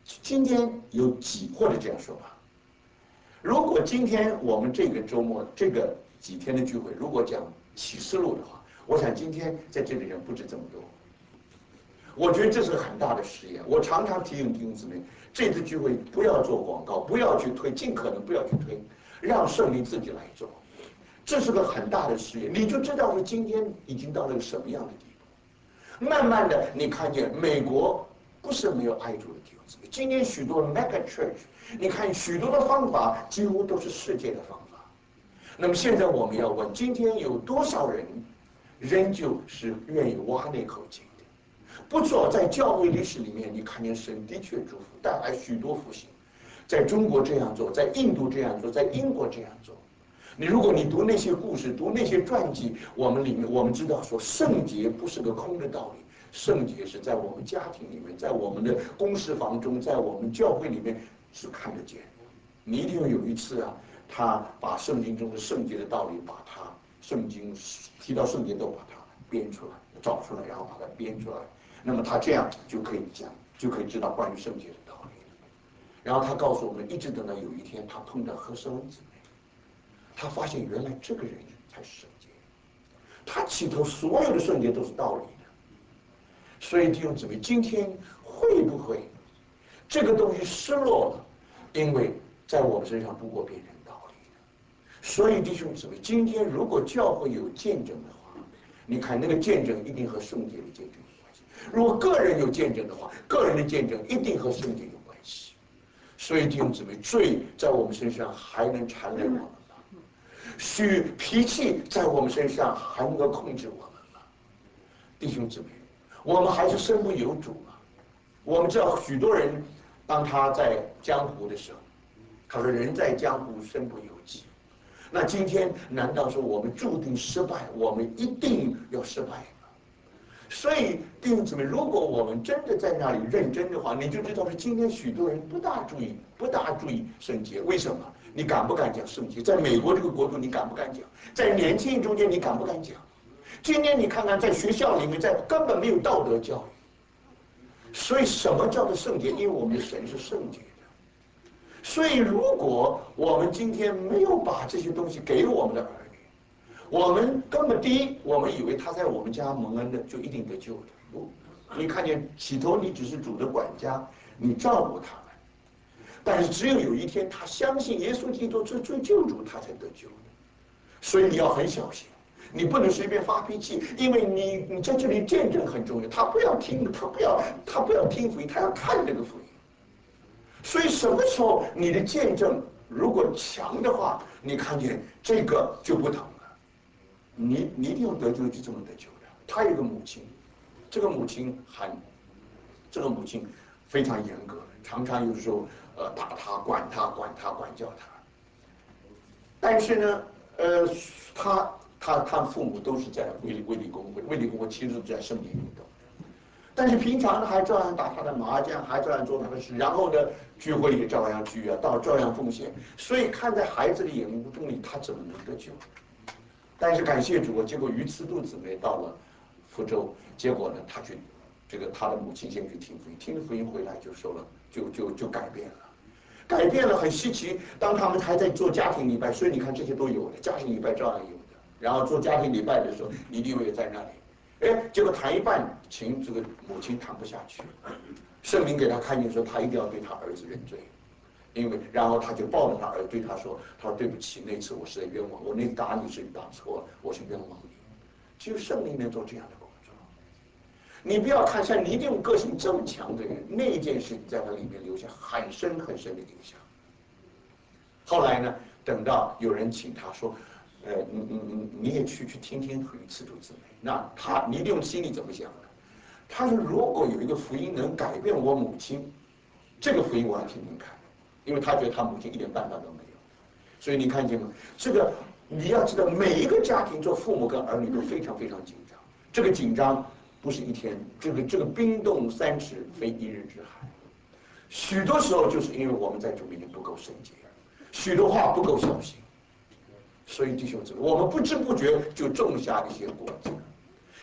今天有几，或者这样说吧，如果今天我们这个周末这个几天的聚会，如果讲启示录的话，我想今天在这里人不止这么多。我觉得这是个很大的实验。我常常提醒弟兄姊妹，这次聚会不要做广告，不要去推，尽可能不要去推，让圣灵自己来做。这是个很大的实验，你就知道说今天已经到了个什么样的地步。慢慢的，你看见美国不是没有爱主的弟兄姊妹，今天许多 mega church， 你看许多的方法几乎都是世界的方法。那么现在我们要问，今天有多少人仍旧是愿意挖那口井？不错，在教会历史里面，你看见神的确祝福，带来许多复兴。在中国这样做，在印度这样做，在英国这样做。你如果你读那些故事，读那些传记，我们里面我们知道说，圣洁不是个空的道理，圣洁是在我们家庭里面，在我们的公事房中，在我们教会里面是看得见的。你一定有一次啊，他把圣经中的圣洁的道理，把它圣经提到圣洁都把它编出来、找出来，然后把它编出来。那么他这样就可以讲，就可以知道关于圣洁的道理。然后他告诉我们，一直等到有一天他碰到何瑟温姊妹，他发现原来这个人才是圣洁。他起头所有的圣洁都是道理的。所以弟兄姊妹，今天会不会这个东西失落了？因为在我们身上不过变成道理的。所以弟兄姊妹，今天如果教会有见证的话，你看那个见证一定和圣洁的见证有关系。如果个人有见证的话，个人的见证一定和圣洁有关系。所以弟兄姊妹，罪在我们身上还能缠累我们吗？许脾气在我们身上还能够控制我们吗？弟兄姊妹，我们还是身不由主吗？我们知道许多人，当他在江湖的时候，他说人在江湖身不由己。那今天难道说我们注定失败，我们一定要失败吗？所以弟兄姊妹，如果我们真的在那里认真的话，你就知道是今天许多人不大注意，不大注意圣洁。为什么？你敢不敢讲圣洁？在美国这个国度，你敢不敢讲？在年轻人中间，你敢不敢讲？今天你看看，在学校里面，在根本没有道德教育。所以什么叫做圣洁？因为我们的神是圣洁的。所以如果我们今天没有把这些东西给我们的儿女，我们根本第一，我们以为他在我们家蒙恩的就一定得救的。不，你看见起头你只是主的管家，你照顾他们，但是只有有一天他相信耶稣基督是最救主，他才得救的。所以你要很小心，你不能随便发脾气，因为你你在这里见证很重要。他不要听，他不要他不要听福音，他要看这个福音。所以什么时候你的见证如果强的话，你看见这个就不同了。你你一定要得救，就这么得救的。他有个母亲，这个母亲很，这个母亲非常严格，常常有时候呃打他、管他、管他、管教他。但是呢，呃，他他他父母都是在卫理卫理公会，卫理公会其实是在圣典运动。但是平常呢，还照样打他的麻将，还照样做他的事，然后呢，聚会也照样聚啊，到照样奉献。所以看在孩子的眼中里，他怎么能得救？但是感谢主，结果于次度姊妹到了福州，结果呢，他去，这个他的母亲先去听福音，听了福音回来就说了，就就就改变了，改变了，很稀奇。当他们还在做家庭礼拜，所以你看这些都有的，家庭礼拜照样有的。然后做家庭礼拜的时候，你地位也在那里。哎，结果谈一半，情这个母亲谈不下去，圣灵给他看见说，他一定要对他儿子认罪，因为然后他就抱着他儿子对他说，他说对不起，那次我是在冤枉，我那打你是打错了，我是冤枉你。只有圣灵能做这样的工作。你不要看像你这种个性这么强的人，那一件事情在他里面留下很深很深的影响。后来呢，等到有人请他说，呃，你你你你也去去听听于次度姊妹。那他，你一定心里怎么想的？他说，如果有一个福音能改变我母亲，这个福音我要听听看，因为他觉得他母亲一点办法都没有。所以你看见吗？这个你要知道，每一个家庭做父母跟儿女都非常非常紧张。这个紧张不是一天，这个这个冰冻三尺非一日之寒。许多时候就是因为我们在主面前不够圣洁，许多话不够小心。所以弟兄姊妹，我们不知不觉就种下一些果子。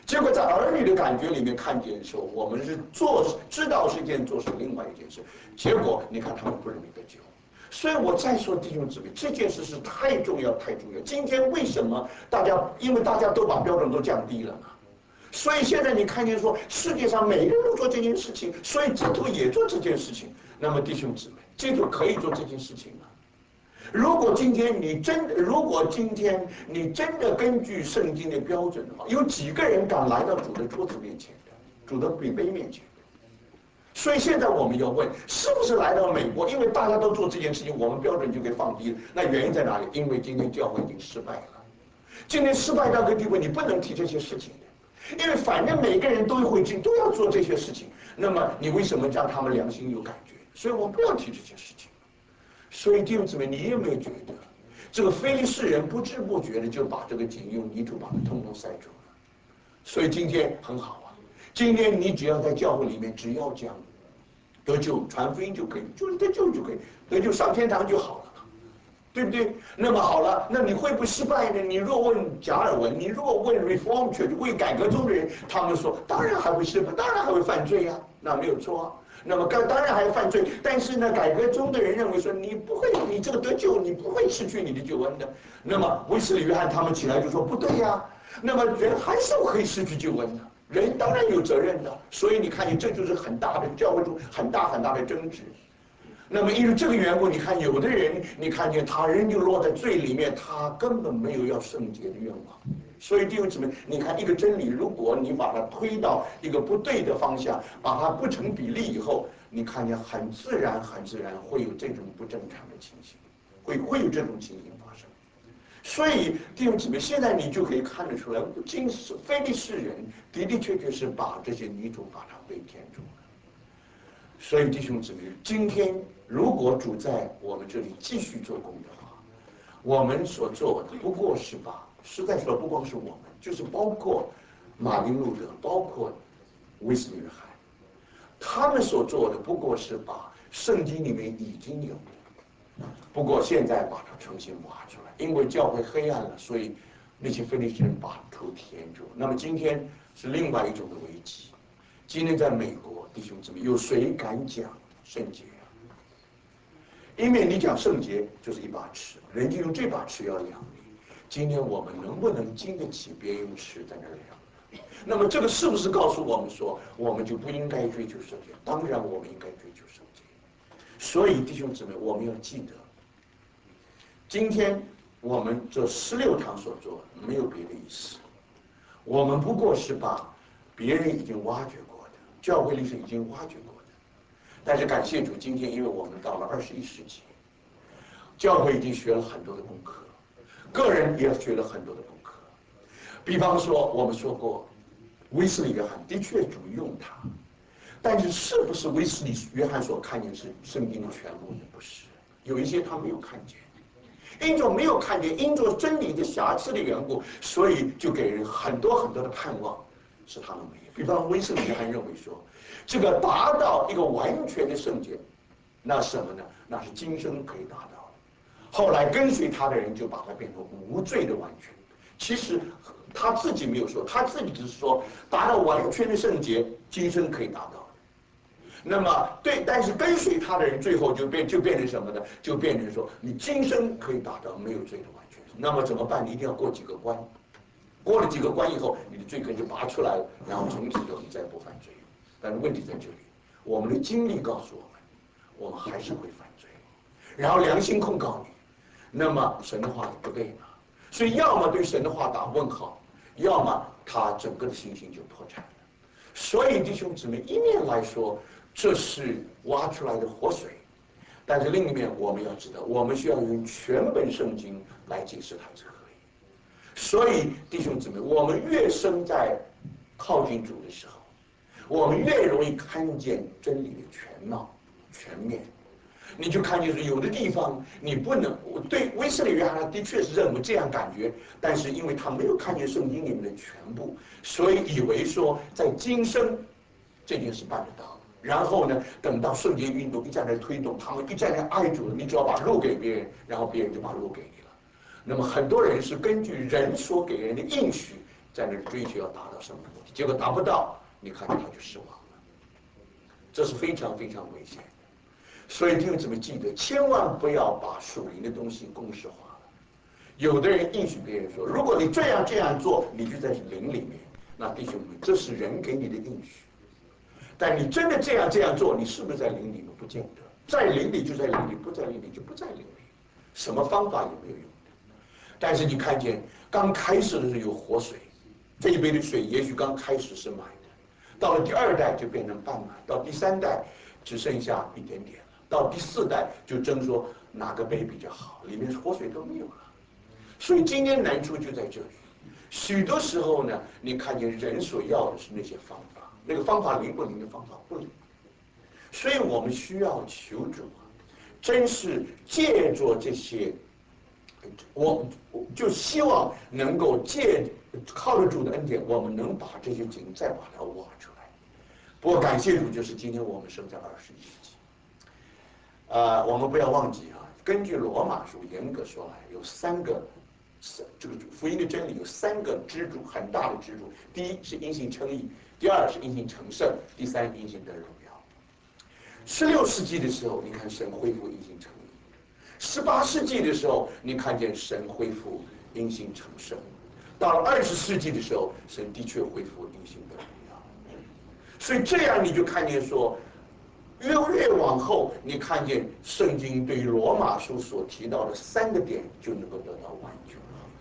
结果在儿女的感觉里面看见的时候，我们是做知道是一件做是另外一件事，结果你看他们不容易得救。所以我再说弟兄姊妹，这件事是太重要太重要。今天为什么大家因为大家都把标准都降低了嘛，所以现在你看见说世界上每个人都做这件事情，所以基督徒也做这件事情。那么弟兄姊妹，基督徒可以做这件事情吗？如果今天你真的，如果今天你真的根据圣经的标准的话，有几个人敢来到主的桌子面前的，主的杯杯面前的？所以现在我们要问，是不是来到美国，因为大家都做这件事情，我们标准就给放低了？那原因在哪里？因为今天教会已经失败了，今天失败到个地步，你不能提这些事情的，因为反正每个人都会进，都要做这些事情，那么你为什么让他们良心有感觉？所以我们不要提这些事情。所以弟兄姊妹，你有没有觉得，这个非利士人不知不觉的就把这个井用泥土把它通通塞住了？所以今天很好啊，今天你只要在教会里面，只要讲得救、传福音就可以，就是得救就可以，得救上天堂就好了，对不对？那么好了，那你会不会失败呢？你若问加尔文，你若问 Reform Church 为改革宗的人，他们说当然还会失败，当然还会犯罪呀、啊，那没有错啊。那么当然还犯罪，但是呢，改革中的人认为说你不会，你这个得救，你不会失去你的救恩的。那么威斯理约翰他们起来就说不对呀、啊，那么人还是可以失去救恩的，人当然有责任的。所以你看见这就是很大的教会中很大很大的争执。那么因为这个缘故，你看有的人，你看见他人就落在罪里面，他根本没有要圣洁的愿望。所以弟兄姊妹，你看一个真理，如果你把它推到一个不对的方向，把它不成比例以后，你看见很自然、很自然会有这种不正常的情形，会会有这种情形发生。所以弟兄姊妹，现在你就可以看得出来，今世非利士人的的确确是把这些泥土把它被填住了。所以弟兄姊妹，今天如果主在我们这里继续做工的话，我们所做的不过是把，实在说不光是我们，就是包括马丁路德，包括威斯理约翰，他们所做的不过是把圣经里面已经有的，不过现在把它重新挖出来，因为教会黑暗了，所以那些非利士人把土填住。那么今天是另外一种的危机。今天在美国，弟兄姊妹，有谁敢讲圣洁啊？因为你讲圣洁就是一把尺，人家用这把尺要量你。今天我们能不能经得起别人用尺在那量？那么这个是不是告诉我们说，我们就不应该追求圣洁？当然，我们应该追求圣洁。所以，弟兄姊妹，我们要记得，今天我们这十六堂所做的没有别的意思，我们不过是把别人已经挖掘过的教会历史已经挖掘过的，但是感谢主，今天因为我们到了二十一世纪，教会已经学了很多的功课，个人也学了很多的功课。比方说，我们说过，威斯理约翰的确主用他，但是是不是威斯理约翰所看见是圣经的全部呢？不是，有一些他没有看见。因着没有看见，因着真理的瑕疵的缘故，所以就给人很多很多的盼望，是他们没有。比方威斯理约翰认为说，这个达到一个完全的圣洁，那什么呢？那是今生可以达到的。后来跟随他的人就把它变成无罪的完全。其实他自己没有说，他自己只是说达到完全的圣洁，今生可以达到。那么对，但是跟随他的人最后就变就变成什么呢？就变成说，你今生可以达到没有罪的完全。那么怎么办？你一定要过几个关，过了几个关以后，你的罪根就拔出来了，然后从此以后你再不犯罪。但是问题在这里，我们的经历告诉我们，我们还是会犯罪，然后良心控告你，那么神的话不对嘛？所以要么对神的话打问号，要么他整个的信心就破产了。所以弟兄姊妹，一面来说，这是挖出来的活水，但是另一面我们要知道，我们需要用全本圣经来解释它才可以。所以弟兄姊妹，我们越生在靠近主的时候，我们越容易看见真理的全貌、全面。你就看见是有的地方你不能，我对威斯理约翰的确是认为这样感觉，但是因为他没有看见圣经里面的全部，所以以为说在今生这件事办得到。然后呢，等到圣洁运动一再来推动，他们一再来爱主了，你只要把路给别人，然后别人就把路给你了。那么很多人是根据人所给人的应许，在那追求要达到什么目结果达不到，你看见他就失望了，这是非常非常危险的。所以弟兄姊妹记得，千万不要把属灵的东西公式化了。有的人应许别人说，如果你这样这样做，你就在灵里面。那弟兄们，这是人给你的应许。但你真的这样这样做，你是不是在灵里面？不见得。在灵里就在灵里，不在灵里就不在灵里。什么方法也没有用的。但是你看见刚开始的时候有活水，这一杯的水也许刚开始是满的，到了第二代就变成半满，到第三代只剩下一点点了，到第四代就争说哪个杯比较好，里面活水都没有了。所以今天难处就在这里。许多时候呢，你看见人所要的是那些方法，那个方法灵不灵的方法不灵，所以我们需要求主啊，真是借着这些，我就希望能够借靠着主的恩典，我们能把这些井再把它挖出来。不过感谢主，就是今天我们生在二十一世纪，呃，我们不要忘记啊，根据罗马书严格说来，有三个。这个福音的真理有三个支柱，很大的支柱。第一是因信称义，第二是因信成圣，第三因信得荣耀。十六世纪的时候，你看神恢复因信称义；十八世纪的时候，你看见神恢复因信成圣；到了二十世纪的时候，神的确恢复因信得荣耀。所以这样你就看见说，越越往后，你看见圣经对于罗马书所提到的三个点就能够得到完全。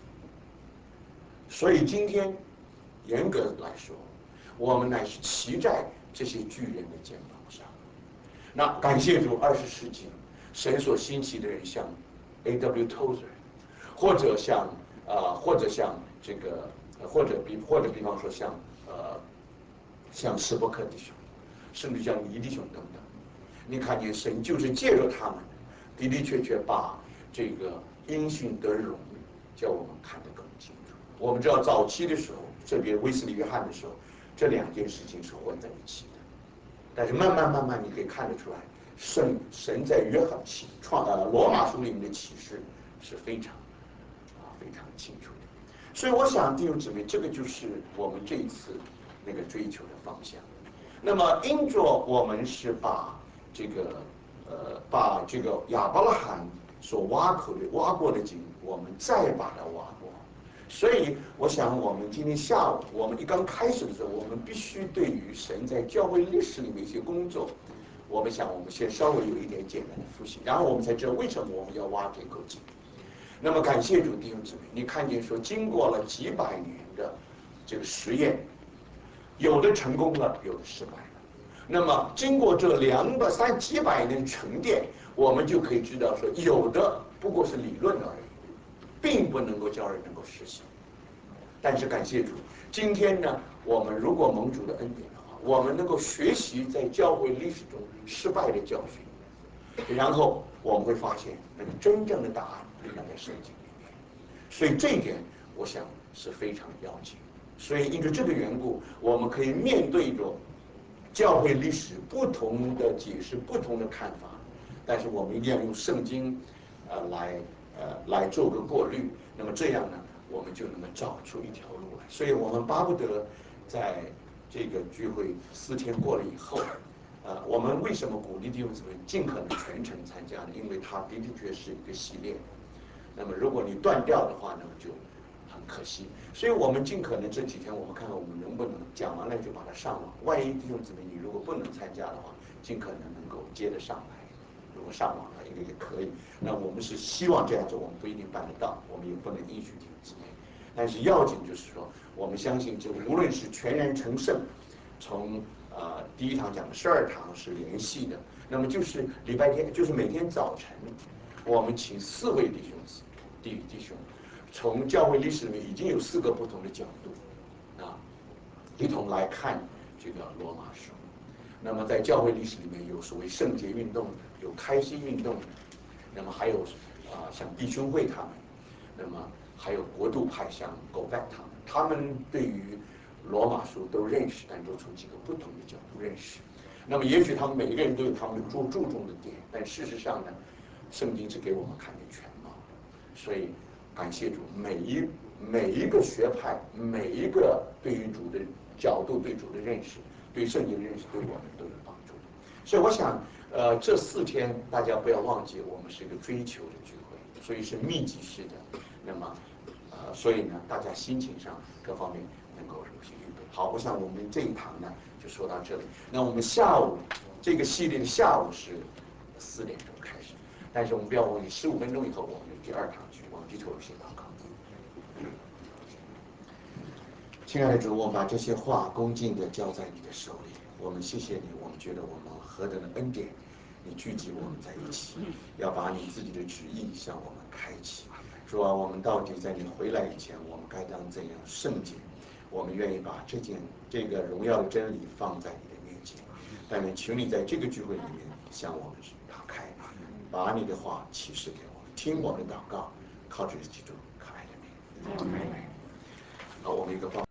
所以今天，严格来说，我们乃是骑在这些巨人的肩膀上。那感谢主，二十世纪神所兴起的人，像 A W Tozer， 或者像呃，或者像这个，或者比或者比方说像呃，像史伯克弟兄，甚至像尼弟兄等等。你看见神就是借着他们，的的确确把这个因信得荣，叫我们看得更清楚。我们知道早期的时候，特别威斯利约翰的时候，这两件事情是混在一起的。但是慢慢慢慢，你可以看得出来，神神在约翰启创呃罗马书里面的启示是非常啊非常清楚的。所以我想弟兄姊妹，这个就是我们这一次那个追求的方向。那么因着我们是把这个呃把这个亚伯拉罕所挖口的挖过的井，我们再把它挖过。所以我想我们今天下午我们一刚开始的时候，我们必须对于神在教会历史里面一些工作，我们想我们先稍微有一点简单的复习，然后我们才知道为什么我们要挖这口井。那么感谢主弟兄姊妹，你看见说经过了几百年的这个实验，有的成功了，有的失败了。那么经过这两百三几百年沉淀，我们就可以知道说，有的不过是理论而已，并不能够叫人能够实行。但是感谢主，今天呢，我们如果蒙主的恩典的话，我们能够学习在教会历史中失败的教训，然后我们会发现那个真正的答案仍然在圣经里面。所以这一点，我想是非常要紧。所以因着这个缘故，我们可以面对着教会历史不同的解释、不同的看法，但是我们一定要用圣经，呃，来呃来做个过滤。那么这样呢，我们就能够找出一条路来。所以我们巴不得在这个聚会四天过了以后，呃，我们为什么鼓励弟兄姊妹尽可能全程参加呢？因为它的的确是一个系列。那么如果你断掉的话，那么就很可惜。所以我们尽可能这几天，我们看看我们能不能讲完了就把它上网。万一弟兄姊妹你如果不能参加的话，尽可能能够接得上来。如果上网了，应该也可以。那我们是希望这样做，我们不一定办得到，我们也不能应许弟兄姊妹。但是要紧就是说，我们相信，这无论是全然成圣，从呃第一堂讲的十二堂是联系的，那么就是礼拜天，就是每天早晨，我们请四位弟兄弟弟兄，从教会历史里面已经有四个不同的角度啊，一同来看这个罗马书。那么在教会历史里面有所谓圣洁运动的，有开心运动的，那么还有啊、呃、像弟兄会他们，那么还有国度派像狗拜他们，他们对于罗马书都认识，但都从几个不同的角度认识。那么也许他们每一个人都有他们注注重的点，但事实上呢，圣经是给我们看的全貌。所以感谢主，每一每一个学派，每一个对于主的角度对主的认识，对圣经的认识，对我们都有帮助。所以我想，呃，这四天大家不要忘记，我们是一个追求的聚会，所以是密集式的。那么，呃，所以呢，大家心情上各方面能够有些预备。好，我想我们这一堂呢就说到这里。那我们下午这个系列的下午是四点钟开始，但是我们不要忘记，十五分钟以后我们有第二堂去，我们低头有些祷告。亲爱的主，我把这些话恭敬地交在你的手里。我们谢谢你，我们觉得我们何等的恩典，你聚集我们在一起，要把你自己的旨意向我们开启。主啊，我们到底在你回来以前，我们该当怎样圣洁？我们愿意把这件这个荣耀的真理放在你的面前。但愿求你在这个聚会里面向我们打开，把你的话启示给我们，听我们的祷告，靠着基督可爱的名。好，我们一个报。